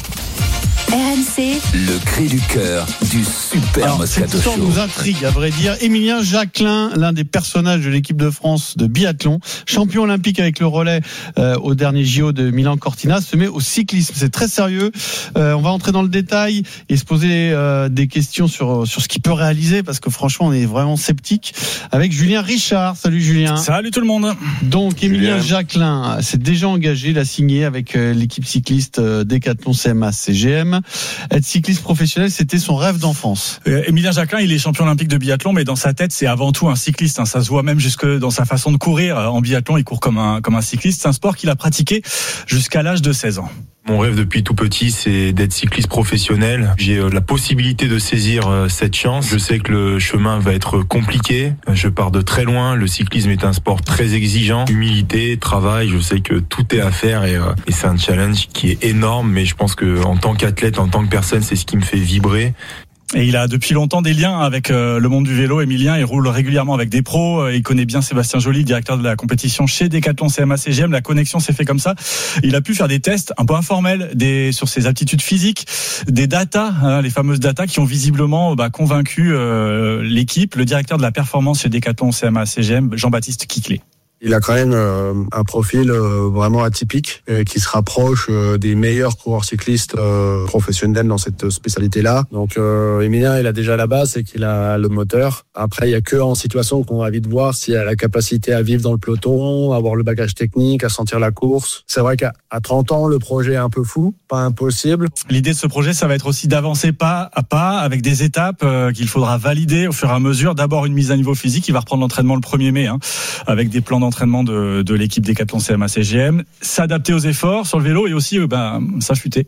R M C, le cri du cœur du super Alors, Moscato cette histoire Show. nous intrigue, à vrai dire. Émilien Jacquelin, l'un des personnages de l'équipe de France de biathlon, champion olympique avec le relais euh, au dernier J O de Milan-Cortina, se met au cyclisme. C'est très sérieux. Euh, on va entrer dans le détail et se poser euh, des questions sur sur ce qu'il peut réaliser, parce que franchement, on est vraiment sceptique. Avec Julien Richard. Salut Julien. Salut tout le monde. Donc Émilien Jacquelin s'est déjà engagé, il a signé avec euh, l'équipe cycliste euh, Décathlon C M A C G M. Être cycliste professionnel, c'était son rêve d'enfance. Euh, Émilien Jacquelin, il est champion olympique de biathlon, mais dans sa tête, c'est avant tout un cycliste. Hein. Ça se voit même jusque dans sa façon de courir. En biathlon, il court comme un, comme un cycliste. C'est un sport qu'il a pratiqué jusqu'à l'âge de seize ans. Mon rêve depuis tout petit, c'est d'être cycliste professionnel. J'ai la possibilité de saisir cette chance. Je sais que le chemin va être compliqué. Je pars de très loin. Le cyclisme est un sport très exigeant. Humilité, travail, je sais que tout est à faire et, et c'est un challenge qui est énorme. Mais je pense que en tant qu'athlète, en tant que personne, c'est ce qui me fait vibrer. Et il a depuis longtemps des liens avec euh, le monde du vélo. Émilien, il roule régulièrement avec des pros. Euh, il connaît bien Sébastien Joly, directeur de la compétition chez Décathlon C M A C G M. La connexion s'est fait comme ça. Il a pu faire des tests un peu informels des, sur ses aptitudes physiques, des datas, hein, les fameuses datas qui ont visiblement bah, convaincu euh, l'équipe. Le directeur de la performance chez Décathlon C M A C G M, Jean-Baptiste Quiclé. Il a quand même euh, un profil euh, vraiment atypique euh, qui se rapproche euh, des meilleurs coureurs cyclistes euh, professionnels dans cette spécialité-là. Donc euh, Émilien, il a déjà la base, c'est qu'il a le moteur. Après, il y a que en situation qu'on a envie de voir s'il a la capacité à vivre dans le peloton, à avoir le bagage technique, à sentir la course. C'est vrai qu'à trente ans, le projet est un peu fou, pas impossible. L'idée de ce projet, ça va être aussi d'avancer pas à pas avec des étapes euh, qu'il faudra valider au fur et à mesure. D'abord une mise à niveau physique. Il va reprendre l'entraînement le premier mai, hein, avec des plans d'entraînement de, de l'équipe Décathlon C M A C G M, s'adapter aux efforts sur le vélo et aussi euh, ben, s'affûter.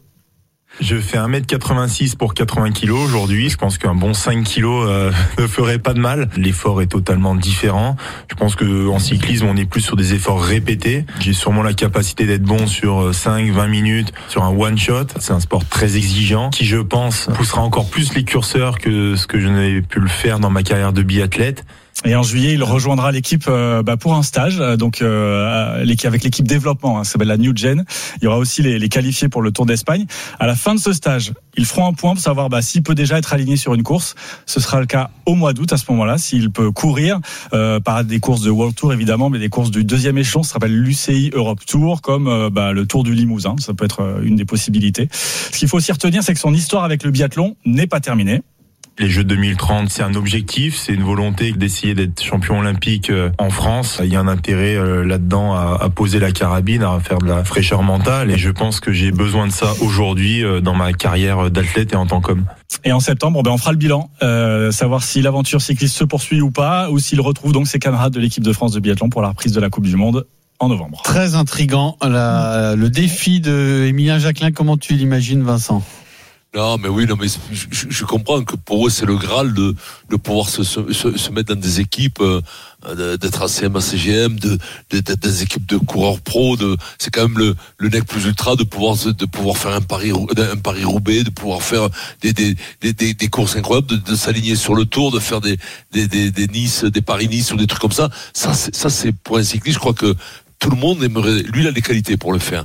Je fais un mètre quatre-vingt-six pour quatre-vingts kilos aujourd'hui. Je pense qu'un bon cinq kilos euh, ne ferait pas de mal. L'effort est totalement différent. Je pense que en cyclisme, on est plus sur des efforts répétés. J'ai sûrement la capacité d'être bon sur cinq, vingt minutes, sur un one shot. C'est un sport très exigeant qui, je pense, poussera encore plus les curseurs que ce que je n'avais pu le faire dans ma carrière de biathlète. Et en juillet, il rejoindra l'équipe euh, bah, pour un stage, donc euh, avec l'équipe développement, hein, ça s'appelle la New Gen. Il y aura aussi les, les qualifiés pour le Tour d'Espagne. À la fin de ce stage, ils feront un point pour savoir bah, s'il peut déjà être aligné sur une course. Ce sera le cas au mois d'août à ce moment-là, s'il peut courir euh, par des courses de World Tour évidemment, mais des courses du deuxième échelon, ça s'appelle l'U C I Europe Tour, comme euh, bah, le Tour du Limousin. Ça peut être euh, une des possibilités. Ce qu'il faut aussi retenir, c'est que son histoire avec le biathlon n'est pas terminée. Les Jeux deux mille trente, c'est un objectif, c'est une volonté d'essayer d'être champion olympique en France. Il y a un intérêt là-dedans à, à poser la carabine, à faire de la fraîcheur mentale. Et je pense que j'ai besoin de ça aujourd'hui dans ma carrière d'athlète et en tant qu'homme. Et en septembre, ben on fera le bilan, euh, savoir si l'aventure cycliste se poursuit ou pas, ou s'il retrouve donc ses camarades de l'équipe de France de biathlon pour la reprise de la Coupe du Monde en novembre. Très intriguant, la, le défi de Émilien Jacquelin. Comment tu l'imagines, Vincent ? Non, mais oui, non, mais je, je, je comprends que pour eux, c'est le Graal de, de pouvoir se, se, se mettre dans des équipes, euh, d'être à C M A C G M, de, de, d'être des équipes de coureurs pro, de, c'est quand même le, le nec plus ultra de pouvoir, de pouvoir faire un Paris, un Paris Roubaix, de pouvoir faire des, des, des, des, des courses incroyables, de, de s'aligner sur le Tour, de faire des, des, des, des Nice, des Paris-Nice ou des trucs comme ça. Ça, c'est, ça, c'est pour un cycliste, je crois que tout le monde aimerait, lui, il a les qualités pour le faire.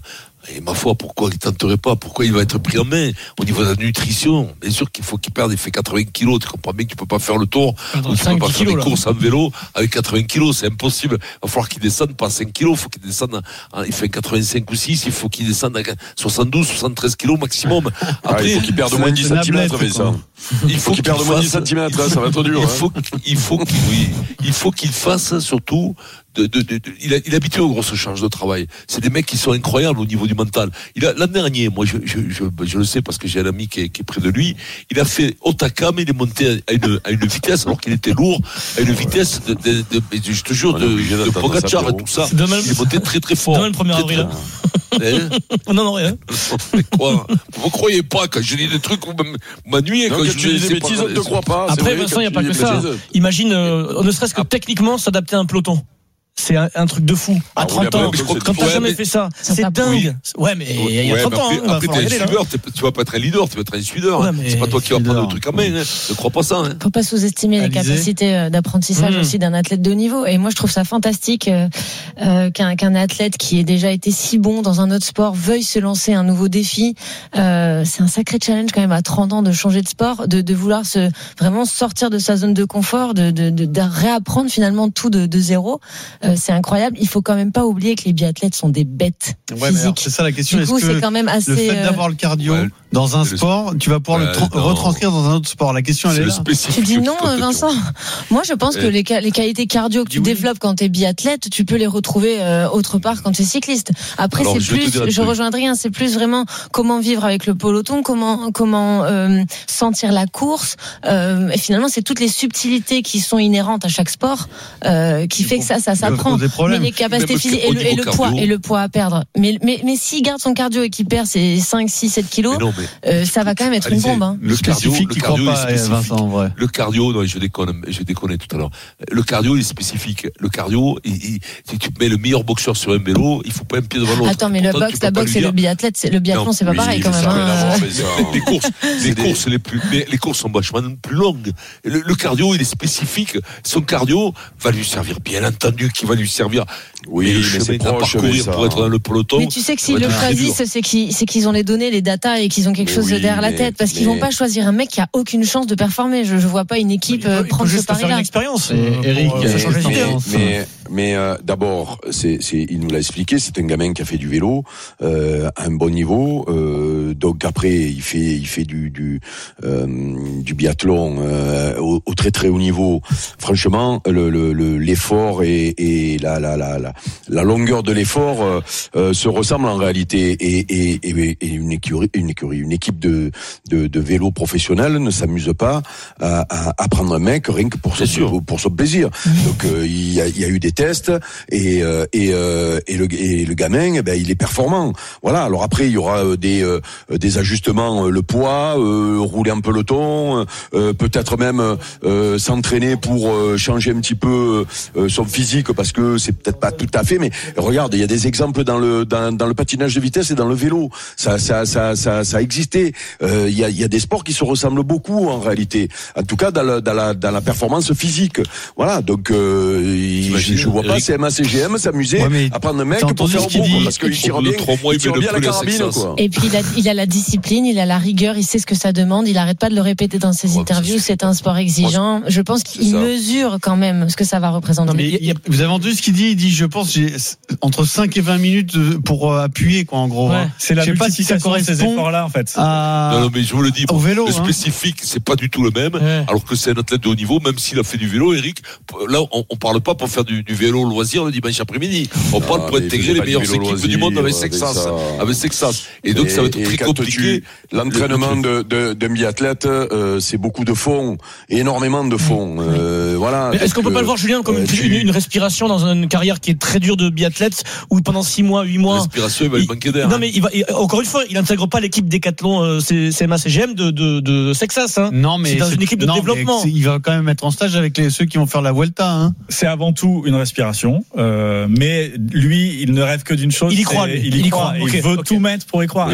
Et ma foi, pourquoi il tenterait pas? Pourquoi il va être pris en main? Au niveau de la nutrition, bien sûr qu'il faut qu'il perde, il fait quatre-vingts kilos. Tu comprends bien que tu peux pas faire le tour, ou tu peux pas faire des courses en vélo avec quatre-vingts kilos, c'est impossible. Il va falloir qu'il descende pas à cinq kilos, il faut qu'il descende à, il fait quatre-vingt-cinq ou six, il faut qu'il descende à soixante-douze, soixante-treize kilos maximum. Après, ah, il faut qu'il perde au moins dix centimètres, ça. Il faut qu'il perde au moins dix centimètres, ça va être dur. Il faut, il faut qu'il, oui, il faut qu'il fasse surtout De, de, de, de, il, a, il est habitué aux grosses charges de travail. C'est des mecs qui sont incroyables au niveau du mental. Il a, l'an dernier, moi je, je, je, je le sais parce que j'ai un ami qui est, qui est près de lui, il a fait Otaka, mais il est monté à une, à une vitesse, alors qu'il était lourd, à une vitesse de, de, de, de je te jure, de, de, de Pogacar et tout ça. Demain, il est monté très très fort. Demain le premier avril. Hein non, non, rien. Mais quoi? Vous ne croyez pas quand je dis des trucs, vous m'ennuyez quand je dis des bêtises, on ne te croit pas. Après, Vincent, il n'y a pas que ça. Imagine, euh, ne serait-ce que techniquement, s'adapter à un peloton. C'est un, un truc de fou. À trente ans, quand t'as jamais fait ça, c'est dingue. Ouais, mais il y a trente ans. Après, t'es un suiveur, tu vas pas être un leader, tu vas être un suiveur. C'est pas toi qui vas prendre le truc à main. Ne crois pas ça. Faut pas sous-estimer les capacités d'apprentissage aussi d'un athlète de haut niveau. Et moi, je trouve ça fantastique euh, qu'un, qu'un athlète qui ait déjà été si bon dans un autre sport veuille se lancer un nouveau défi. Euh, c'est un sacré challenge quand même à trente ans de changer de sport, de, de vouloir se vraiment sortir de sa zone de confort, de, de, de, de réapprendre finalement tout de, de zéro. Euh, c'est incroyable. Il faut quand même pas oublier que les biathlètes sont des bêtes ouais, physiques. Mais c'est ça la question. Du coup, Est-ce c'est que quand même assez. Le fait d'avoir le cardio ouais, dans un sport, tu vas pouvoir ouais, le tra- retranscrire dans un autre sport. La question, elle est, est là. Tu dis non, Vincent. Moi, je pense que les, les qualités cardio que tu oui. développes quand tu es biathlète, tu peux les retrouver euh, autre part quand tu es cycliste. Après, Alors, c'est je plus, je rejoins Adrien, c'est plus vraiment comment vivre avec le peloton, comment comment euh, sentir la course. Euh, et finalement, c'est toutes les subtilités qui sont inhérentes à chaque sport euh, qui fait que ça, ça s'apprend. Mais les capacités physiques et, le, et le poids et le poids à perdre. Mais mais mais s'il garde son cardio et qu'il perd ses cinq, six, sept kilos, non, euh, ça va quand même être Allez, une bombe. Hein. Le cardio, le cardio pas, est Vincent, en vrai. Le cardio, non, je déconne, je déconne tout à l'heure. Le cardio, il est spécifique. Le cardio, il, il, si tu mets le meilleur boxeur sur un vélo, il faut pas un pied devant l'autre. Attends, mais le boxe, la boxe et le biathlète, c'est, le biathlon, non, c'est pas oui, pareil quand même. Hein. Les courses, les courses les plus, les courses sont vachement plus longues. Le, le cardio, il est spécifique. Son cardio va lui servir, bien entendu, qu'il va lui servir. Oui, mais c'est proche, parcourir pour être dans le peloton. Mais tu sais que s'ils le choisissent, c'est qu'ils, c'est qu'ils ont les données, les datas et qu'ils ont quelque mais chose oui, derrière mais, la tête, parce mais... qu'ils vont pas choisir un mec qui a aucune chance de performer. Je, je vois pas une équipe il peut, prendre il peut ce pari-là. Faire une expérience. Euh, Eric, mais, mais, mais, mais euh, d'abord, c'est, c'est, il nous l'a expliqué, c'est un gamin qui a fait du vélo euh, à un bon niveau. Euh, donc après, il fait, il fait du du, euh, du biathlon euh, au, au très très haut niveau. Franchement, le, le, le l'effort et, et la, la la la la longueur de l'effort euh, euh, se ressemblent en réalité. Et, et, et, et une écurie, une écurie, une équipe de de, de vélo professionnel ne s'amuse pas à, à, à prendre un mec rien que pour son pour, pour son plaisir. Donc euh, il y a, il y a eu des tests et euh, et euh, et le et le gamin, eh ben il est performant. Voilà. Alors après il y aura des euh, des ajustements, le poids, euh, rouler un peloton, euh, peut-être même euh, s'entraîner pour euh, changer un petit peu euh, son physique parce que c'est peut-être pas tout à fait. Mais regarde, il y a des exemples dans le dans, dans le patinage de vitesse et dans le vélo. Ça ça ça ça ça a existé. Euh, il y a il y a des sports qui se ressemblent beaucoup en réalité. En tout cas dans la dans la dans la performance physique. Voilà. Donc euh, je, je vois pas C M A C G M s'amuser ouais, à prendre un mec pour faire un bon parce qu'il tire bien, il tire bien la carabine quoi. Et puis il a il a la discipline, il a la rigueur, il sait ce que ça demande, il arrête pas de le répéter dans ses ouais, interviews. C'est, c'est un sport exigeant. Je pense qu'il mesure quand même ce que ça va représenter. Non, mais il y a, vous avez entendu ce qu'il dit. Il dit, je pense, j'ai entre cinq et vingt minutes pour appuyer, quoi, en gros. Ouais. C'est la multiplication de ces efforts-là, en fait. À... Non, non, mais je vous le dis. Au vélo, le hein. spécifique, c'est pas du tout le même. Ouais. Alors que c'est un athlète de haut niveau, même s'il a fait du vélo, Eric. Là, on, on parle pas pour faire du, du vélo loisir le dimanche après-midi. On non, parle pour intégrer les meilleures équipes loisir, du monde avec Sexas. Avec Sexas. Et donc, et, ça va être très compliqué. Tu, l'entraînement de, de, d'un biathlète, euh, c'est beaucoup de fond. Énormément de fond. Mmh. Euh, voilà. Mais est-ce, est-ce qu'on que, peut pas le voir, Julien, comme euh, une, tu... une, une respiration dans une carrière qui est très dure de biathlète, où pendant six mois, huit mois. Respiration, il va lui manquer d'air. Non, mais il va, il, encore une fois, il n'intègre pas l'équipe Décathlon, euh, C M A C G M de, de, de Sexas, hein. Non, mais. C'est dans c'est, une équipe de non, développement. Il va quand même être en stage avec les, ceux qui vont faire la Vuelta, hein. C'est avant tout une respiration, euh, mais lui, il ne rêve que d'une chose. Il y croit, lui. Il y, il y croit. croit. Okay, il veut okay. tout mettre pour y croire. Et, et voilà,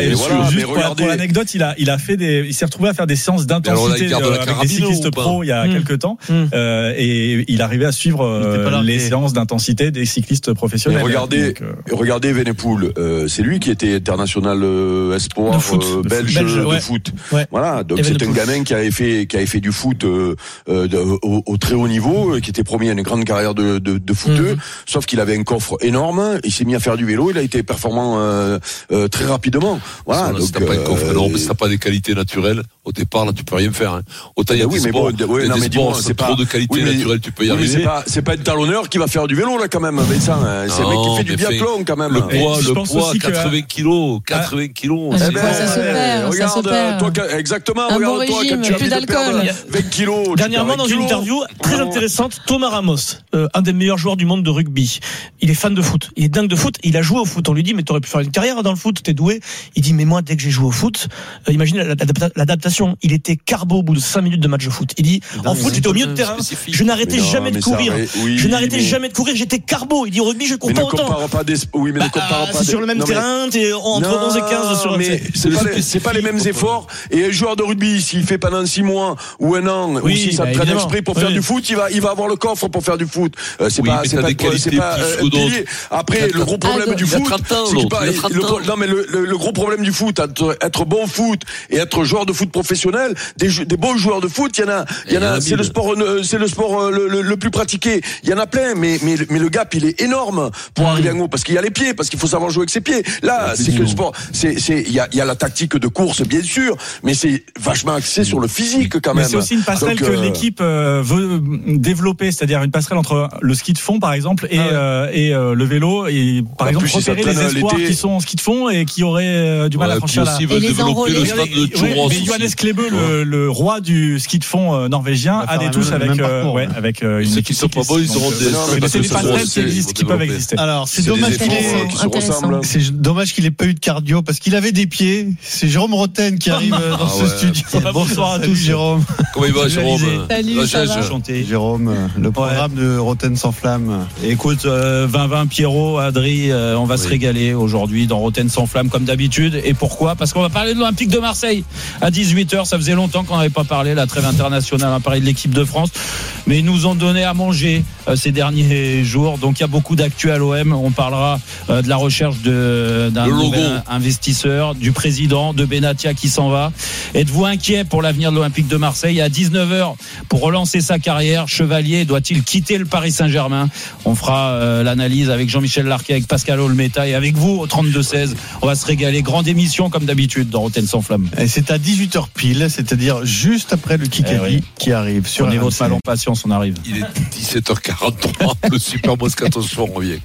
Juste pour, regardez... pour l'anecdote, il a, il a fait des, il s'est retrouvé à faire des séances d'intensité euh, avec des cyclistes pro il y a mmh. quelques temps, mmh. euh, et il arrivait à suivre euh, les séances d'intensité des cyclistes professionnels. Et regardez, donc, euh... regardez Venepool, euh, c'est lui qui était international euh, espoir de foot, euh, belge, belge de ouais. foot. Ouais. Voilà, donc c'est un gamin qui avait fait, qui avait fait du foot euh, de, au, au très haut niveau, euh, qui était promis à une grande carrière de, de, de footeux, mmh. sauf qu'il avait un coffre énorme. Il s'est mis à faire du vélo, il a été performant euh, euh, très rapidement. Voilà. Ça, là, donc, si t'as pas un coffre énorme, si t'as pas des qualités naturelles, au départ là tu peux rien faire. Hein. Autant il y a oui, des sports, bon, ouais, il y a non, des mais sports, c'est trop pas de qualités oui, mais, naturelles, tu peux y oui, arriver. Mais c'est pas, c'est pas un talonneur qui va faire du vélo là quand même, Vincent. C'est un mec qui fait du biathlon quand même. Le poids, le poids, quatre-vingts kilos, quatre-vingts kilos. Ah, ben, ça se perd, regarde, ça se perd. Toi, exactement. Un regarde bon toi régime, quand tu as plus d'alcool. vingt kilos. Dernièrement, dans une interview très intéressante, Thomas Ramos, euh, un des meilleurs joueurs du monde de rugby. Il est fan de foot. Il est dingue de foot. Il a joué au foot. On lui dit, mais t'aurais pu faire une carrière dans le foot. T'es doué. Il dit, mais moi, dès que j'ai joué au foot, euh, imagine l'adaptation. Il était carbo au bout de cinq minutes de match de foot. Il dit, en foot, j'étais au milieu de terrain. Je n'arrêtais jamais de courir. Je n'arrêtais jamais de courir. J'étais carbo. Il dit, au rugby, je cours pas autant. Oui, mais ne compare pas. C'est sur le même terrain. T'es entre onze et quinze sur mais c'est pas les mêmes efforts. Et un joueur de rugby, s'il fait pendant six mois ou un an, ou s'il s'entraîne exprès pour faire du foot, il va, il va avoir le coffre pour faire du foot. C'est pas, c'est pas, c'est pas pilier. Après, le gros problème du foot, c'est pas, non mais le gros problème du foot, être bon au foot et être joueur de foot professionnel, des, des bons joueurs de foot, il y en a, il y en a, c'est le sport, c'est le sport le, le, le plus pratiqué. Il y en a plein, mais, mais, mais le gap, il est énorme pour mmh. arriver en haut, parce qu'il y a les pieds, parce qu'il faut savoir jouer avec ses pieds. Là, c'est que le sport, c'est, c'est, il y a, il y a la tactique de course, bien sûr, mais c'est vachement axé sur le physique quand même. Mais c'est aussi une passerelle Donc, que euh... l'équipe euh, veut développer, c'est-à-dire une passerelle entre le ski de fond, par exemple, et, ah ouais. euh, et euh, le vélo, et par en exemple repérer les espoirs qui sont en ski de fond et qui auraient euh, du mal ouais, à franchir la. Et les développer le stade de Chouros. Mais Johannes Klebe, le, le roi du ski de fond euh, norvégien, a des touches avec euh, ouais, avec euh, une équipe. Qui sont pas bons, ils auront des. C'est des passerelles qui existent, qui peuvent exister. Alors c'est dommage qu'il ait, c'est dommage qu'il ait pas eu de cardio parce qu'il avait des pieds. C'est Jérôme Roten qui arrive dans ce studio. Bonsoir à tous, Jérôme. Comment il va, Jérôme? Salut, ça va. Jérôme, le programme de Roten sans flamme. Écoute, vingt vingt Pierrot, Adri, on va se régaler aujourd'hui dans Roten sans flamme comme d'habitude. Et pourquoi? Parce qu'on va parler de l'Olympique de Marseille à dix-huit heures. Ça faisait longtemps qu'on n'avait pas parlé, la trêve internationale, à parler de l'équipe de France. Mais ils nous ont donné à manger euh, ces derniers jours. Donc il y a beaucoup d'actu à l'O M. On parlera euh, de la recherche de, d'un nouvel investisseur, du président, de Benatia qui s'en va. Êtes-vous inquiet pour l'avenir de l'Olympique de Marseille? À dix-neuf heures, pour relancer sa carrière, Chevalier doit-il quitter le Paris Saint-Germain? On fera euh, l'analyse avec Jean-Michel Larquet, avec Pascal Olmeta et avec vous au trente-deux seize. On va se régaler. Grande émission comme d'habitude dans Roten sans flamme. Et c'est à dix-huit heures pile, c'est-à-dire juste après le Kikadi eh oui. qui arrive sur Prenez votre mal en patience, on arrive. Il est dix-sept heures quarante-trois, le Super Moscato Show revient.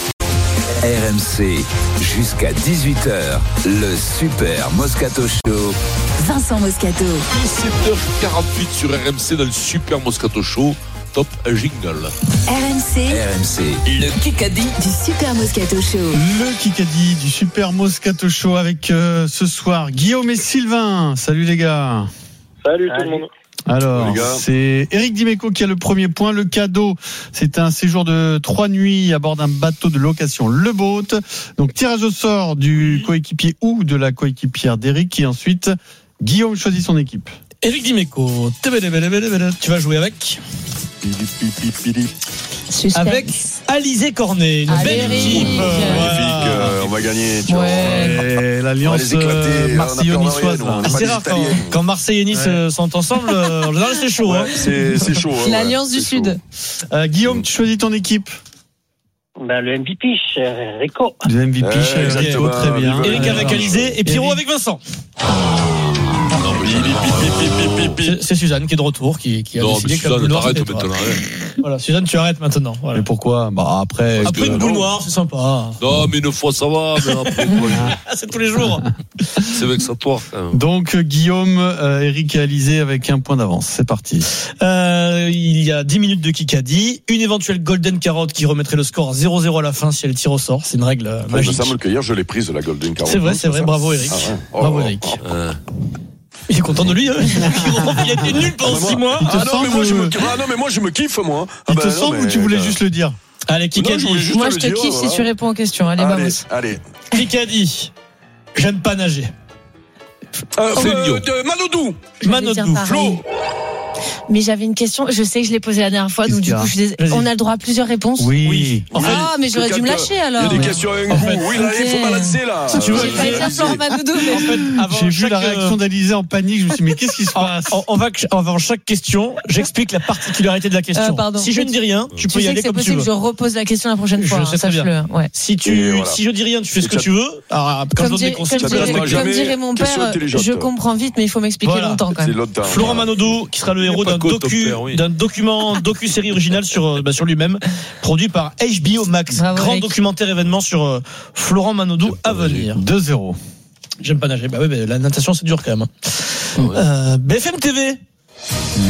R M C, jusqu'à dix-huit heures, le Super Moscato Show. Vincent Moscato. dix-sept heures quarante-huit sur R M C dans le Super Moscato Show. Top jingle. R M C. R M C. Le Kikadi du Super Moscato Show. Le Kikadi du Super Moscato Show avec euh, ce soir Guillaume et Sylvain. Salut les gars. Salut tout le monde. Alors, c'est Eric Dimeco qui a le premier point. Le cadeau, c'est un séjour de trois nuits à bord d'un bateau de location, le Boat. Donc, tirage au sort du coéquipier ou de la coéquipière d'Eric. Et ensuite, Guillaume choisit son équipe. Eric Dimeco, tu vas jouer avec Suspense. Avec Alizé Cornet, une Allez, belle équipe. Magnifique, euh, on va gagner. Tu ouais. vois. L'alliance euh, Marseille-Niçoise. C'est rare quand, quand Marseille et Nice ouais. sont ensemble. Euh, là, c'est chaud. Ouais, hein. C'est, c'est chaud. Ouais, L'Alliance ouais, du Sud. Euh, Guillaume, tu choisis ton équipe. Ben, le M V P, cher Rico. Le M V P, euh, cher Rico, très bien. Eric avec Alizé et Pierrot avec Vincent. C'est, c'est Suzanne qui est de retour, qui, qui a non, décidé que la boule noire arrête c'était maintenant. Voilà, Suzanne, tu arrêtes maintenant. Voilà. Mais pourquoi? Bah après. Après une boule noire, c'est sympa. Non, mais une fois ça va, mais après quoi. C'est tous les jours. C'est vexatoire. Donc Guillaume, euh, Eric et Alizé avec un point d'avance. C'est parti. Euh, il y a dix minutes de Kikadi, une éventuelle Golden Carotte qui remettrait le score à zéro zéro à la fin si elle tire au sort. C'est une règle euh, magique. Il me semble que hier je l'ai prise la Golden Carotte. C'est vrai, c'est vrai. Ça. Bravo Eric. Ah ouais. oh, Bravo Eric. Oh, oh. Euh. Il est content de lui, hein. Il a été nul pendant six mois. Ah non, mais moi, je me... ah non, mais moi je me kiffe, moi. Il ah te ben, semble non, ou tu voulais juste le dire? Allez, Kikadi. Moi je te kiffe si tu réponds aux questions. Allez, vamos. Allez. Kikadi. J'aime pas nager. Euh, euh, de Manodou. Manodou. Flo. Mais j'avais une question, je sais que je l'ai posée la dernière fois, donc du coup, je suis désolée. On a le droit à plusieurs réponses. Oui. oui. En fait, ah, mais j'aurais dû me lâcher alors. Il y a des questions à un coup. Oui, là, il faut balancer là. Si tu veux, j'ai failli dire Florent Manodou, mais. En fait, j'ai vu la réaction d'Alizé en panique. Je me suis dit, mais qu'est-ce qui se passe? Avant chaque question, j'explique la particularité de la question. Euh, si je ne dis rien, tu, tu peux y aller comme tu veux. C'est possible que je repose la question la prochaine fois. Je sais très bien. Ouais. Si tu, voilà. si je dis rien, tu fais ce que tu veux. Alors, quand comme, je donne des consignes, comme dirait mon père, je comprends vite, mais il faut m'expliquer longtemps quand même. Florent Manodou, qui sera le héros d'un docu, d'un document, docu-série originale sur, bah, sur lui-même, produit par H B O Max. Bravo, grand Eric. Documentaire événement sur euh, Florent Manodou à venir. deux zéro. J'aime pas nager. Bah oui, mais la natation, c'est dur quand même. Ouais. Euh, B F M T V. Mmh.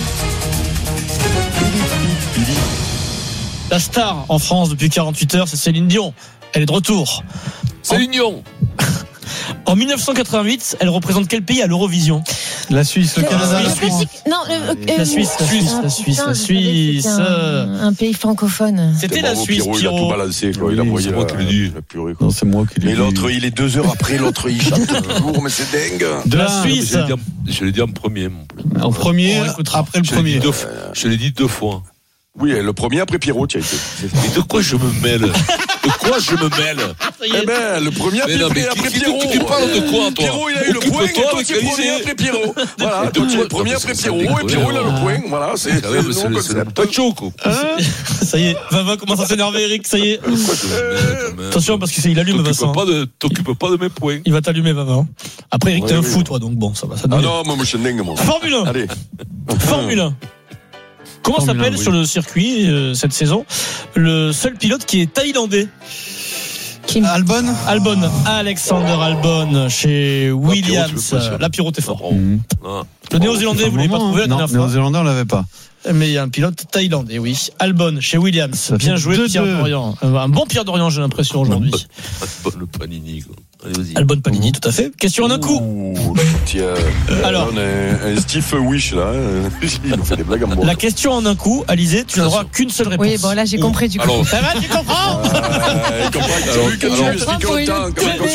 La star en France depuis quarante-huit heures, c'est Céline Dion. Elle est de retour. Céline Dion. En mille neuf cent quatre-vingt-huit, elle représente quel pays à l'Eurovision? La Suisse, le, le Canada, la Suisse. Non, le, euh, la Suisse, la Suisse, la Suisse, la Suisse. Un, un pays francophone. C'était la Suisse, Pierrot. Il a tout balancé, quoi. Il a envoyé moi qui l'ai dit. Non, c'est moi qui l'ai dit. Mais l'autre, il est deux heures après, l'autre, il chante toujours, mais c'est dingue. De la Suisse. Je l'ai dit en premier, mon bleu. En premier, après le premier. Je l'ai dit deux fois. Oui, le premier après Pierrot, tu as été. Mais de quoi je me mêle? De quoi je me mêle? Eh ben, le premier après, non, mais après qui, Pierrot. Tu parles de quoi, toi? Pierrot, il a eu le point, et toi, tu es premier après Pierrot. Voilà, toi, tu es le premier après Pierrot, et Pierrot, il a le point. Voilà, c'est le concept. Pas de choco. Ça y est, Vava commence à s'énerver, Eric, ça y est. Attention, parce qu'il allume, Vincent. T'occupes pas de mes points. Il va t'allumer, Vava. Après, Eric, t'es un fou, toi, donc bon, ça va. Ah non, moi, je suis dingue, moi. Formule un. Allez. Formule un. Comment Formule s'appelle un, oui. sur le circuit euh, cette saison le seul pilote qui est thaïlandais? Kim. Albon Albon, Alexander Albon chez Williams. La Pierrot est fort. Mmh. Le néo-zélandais, vous ne l'avez pas trouvé la non, dernière fois? Le néo-zélandais, on l'avait pas. Mais il y a un pilote thaïlandais, oui. Albon chez Williams. Bien joué, deux, Pierre deux. Dorian. Un bon Pierre Dorian, j'ai l'impression aujourd'hui. Le Panini, quoi. Allez, vas-y. Albon Panini, tout à fait. Question en un coup. Ouh, tiens, alors, on a un Steve Wish là. Il nous fait des blagues en bon. La question en un coup, Alizé, tu n'auras qu'une seule réponse. Oui, bon là j'ai compris du coup. Alors, ça va, tu comprends? Il comprend. Tu lui expliques autant.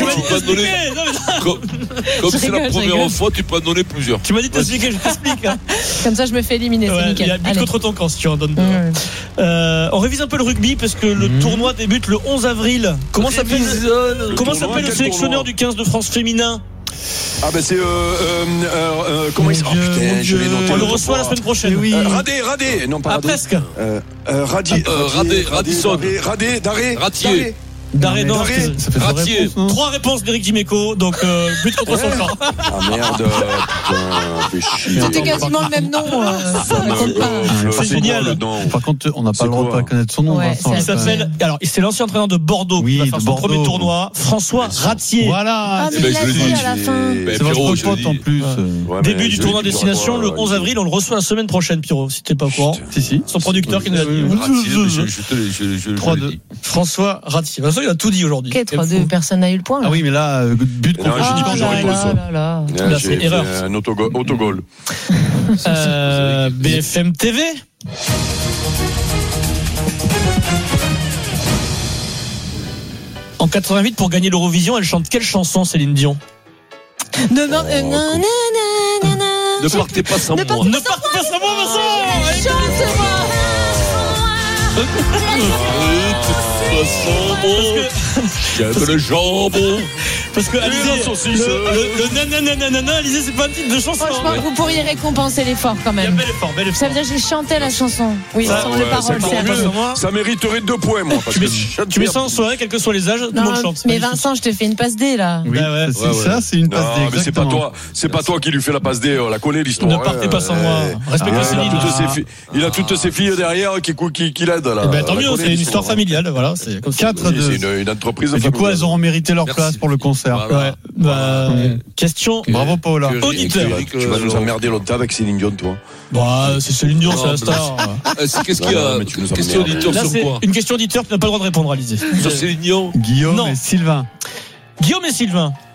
Comme c'est la première fois, tu peux en donner plusieurs. Tu m'as dit de t'expliquer, je t'explique. Comme ça, je me fais éliminer. C'est nickel. Il y a but contre ton camp si tu en donnes deux. On révise un peu le rugby parce que le tournoi débute le onze avril. Comment s'appelle Comment s'appelle le sélectionneur du quinze de France féminin? Ah ben c'est euh, euh, euh, comment il s'appelle? Oh putain, je l'ai noté. On le reçoit la semaine prochaine. Oui. Euh, Radé, Radé, non pas ah, Radé. Presque. Euh, euh, Radé, euh, Radé, Radisson. Radé, Daré, Ratier. D'arrêt non, Ratier. Réponses, non trois réponses d'Éric Dimeco, donc euh, but contre son camp. Ah merde, putain, fais chier. C'était quasiment le même nom. Euh, ça raconte pas. C'est génial. Par contre, on n'a pas le droit de pas connaître son nom. Ouais, Vincent, il s'appelle. Alors, c'est l'ancien entraîneur de Bordeaux oui, qui va faire son Bordeaux. premier tournoi, François Ratier. Voilà. Ah, mais il l'a dit à la fin. C'est votre pote en plus. Ouais, début du tournoi destination le onze avril. On le reçoit la semaine prochaine, Pierrot, si t'es pas au courant. Si, si. Son producteur qui nous a dit. trois deux. François Ratier. Vincent, il a tout dit aujourd'hui. trois deux, personne n'a eu le point. Ah oui, mais là, but contre. Non, j'ai dit que j'aurais pas ça. Là, là, c'est erreur. Un autogol. euh, B F M T V. En quatre-vingt-huit, pour gagner l'Eurovision, elle chante quelle chanson, Céline Dion? Ne Ne partez pas sans moi. Ne partez pas sans moi, Vincent. Chante-moi. J'aime le jambon. Parce que Alizé, le, le nananana, Alizé, c'est pas un titre de chanson. Franchement, vous pourriez récompenser l'effort quand même. Bel effort, bel effort. Ça veut dire que j'ai chanté la chanson. Oui, ça, sans ouais, les paroles. Ça, ça mériterait deux points, moi. Parce tu mets, que tu mets ça en soirée, quels que soient les âges, tout le monde chante. Mais Vincent, je te fais une passe D là. Oui, bah ouais, c'est ouais, ça, ouais. C'est une passe D. Non, mais c'est pas toi, c'est pas toi qui lui fais la passe D. On la connaît l'histoire. Ne partez pas sans moi. Respectez Céline. Il a toutes ses filles derrière qui qui l'aident là. Tant mieux, c'est une histoire familiale. Voilà, c'est comme ça. C'est une entreprise. Du coup, elles auront mérité leur place pour le concert. Ouais. Question. Bravo Paola. Auditeur. Tu vas nous emmerder longtemps avec Céline Dion, toi. Bah, c'est Céline Dion, c'est la star. Qu'est-ce qu'il y a? Question auditeur sur quoi? Une question auditeur, tu n'as pas le droit de répondre, Alizé. Sur Céline Dion. Guillaume et Sylvain. Guillaume et Sylvain.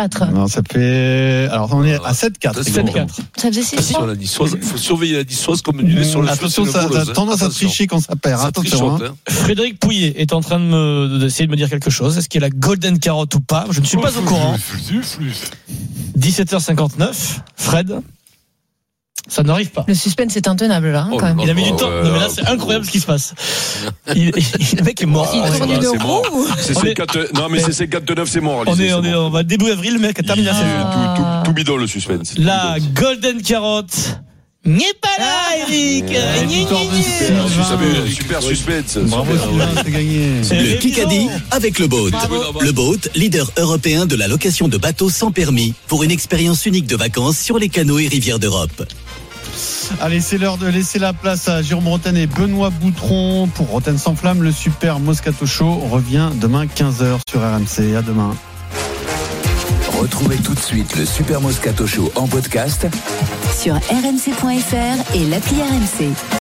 quatre. Non, ça fait. Alors, on est à sept quatre. sept quatre. Ça faisait six points. La niçoise, il faut surveiller la niçoise comme du lait sur le feu. Attention, ça a tendance à tricher quand ça perd. Ça Attention. trichote, Hein. Frédéric Pouillet est en train de me, d'essayer de me dire quelque chose. Est-ce qu'il y a la golden carotte ou pas? Je ne suis pas au courant. dix-sept heures cinquanteneuf, Fred. Ça n'arrive pas. Le suspense est intenable là, hein, Oh, quand même. Il a mis du Oh, temps. ouais, non mais là ouais. c'est incroyable ce qui se passe. Il, il- le mec est mort. Il tourne une c'est mort. roue. C'est On est- cinquante non, mais c'est cinquante-neuf, c'est mort. On Alizé, est, on c'est est, mort. on va début avril, le mec a terminé la C'est saison. tout, tout, tout bidon le suspense. Tout La bidon. Golden Carotte n'est pas là, Eric. Ouais, Gné, victoire gné, de gné. Sylvain. Super, super suspense. Bravo Super. Sylvain, c'est gagné. C'est Le révisant. Kikadi avec le Boat. Bravo. Le Boat, leader européen de la location de bateaux sans permis pour une expérience unique de vacances sur les canaux et rivières d'Europe. Allez, c'est l'heure de laisser la place à Jérôme Rotten et Benoît Boutron pour Rotten sans flamme. Le Super Moscato Show revient demain quinze heures sur R M C. À demain. Retrouvez tout de suite le Super Moscato Show en podcast Sur r m c point f r et l'appli R M C.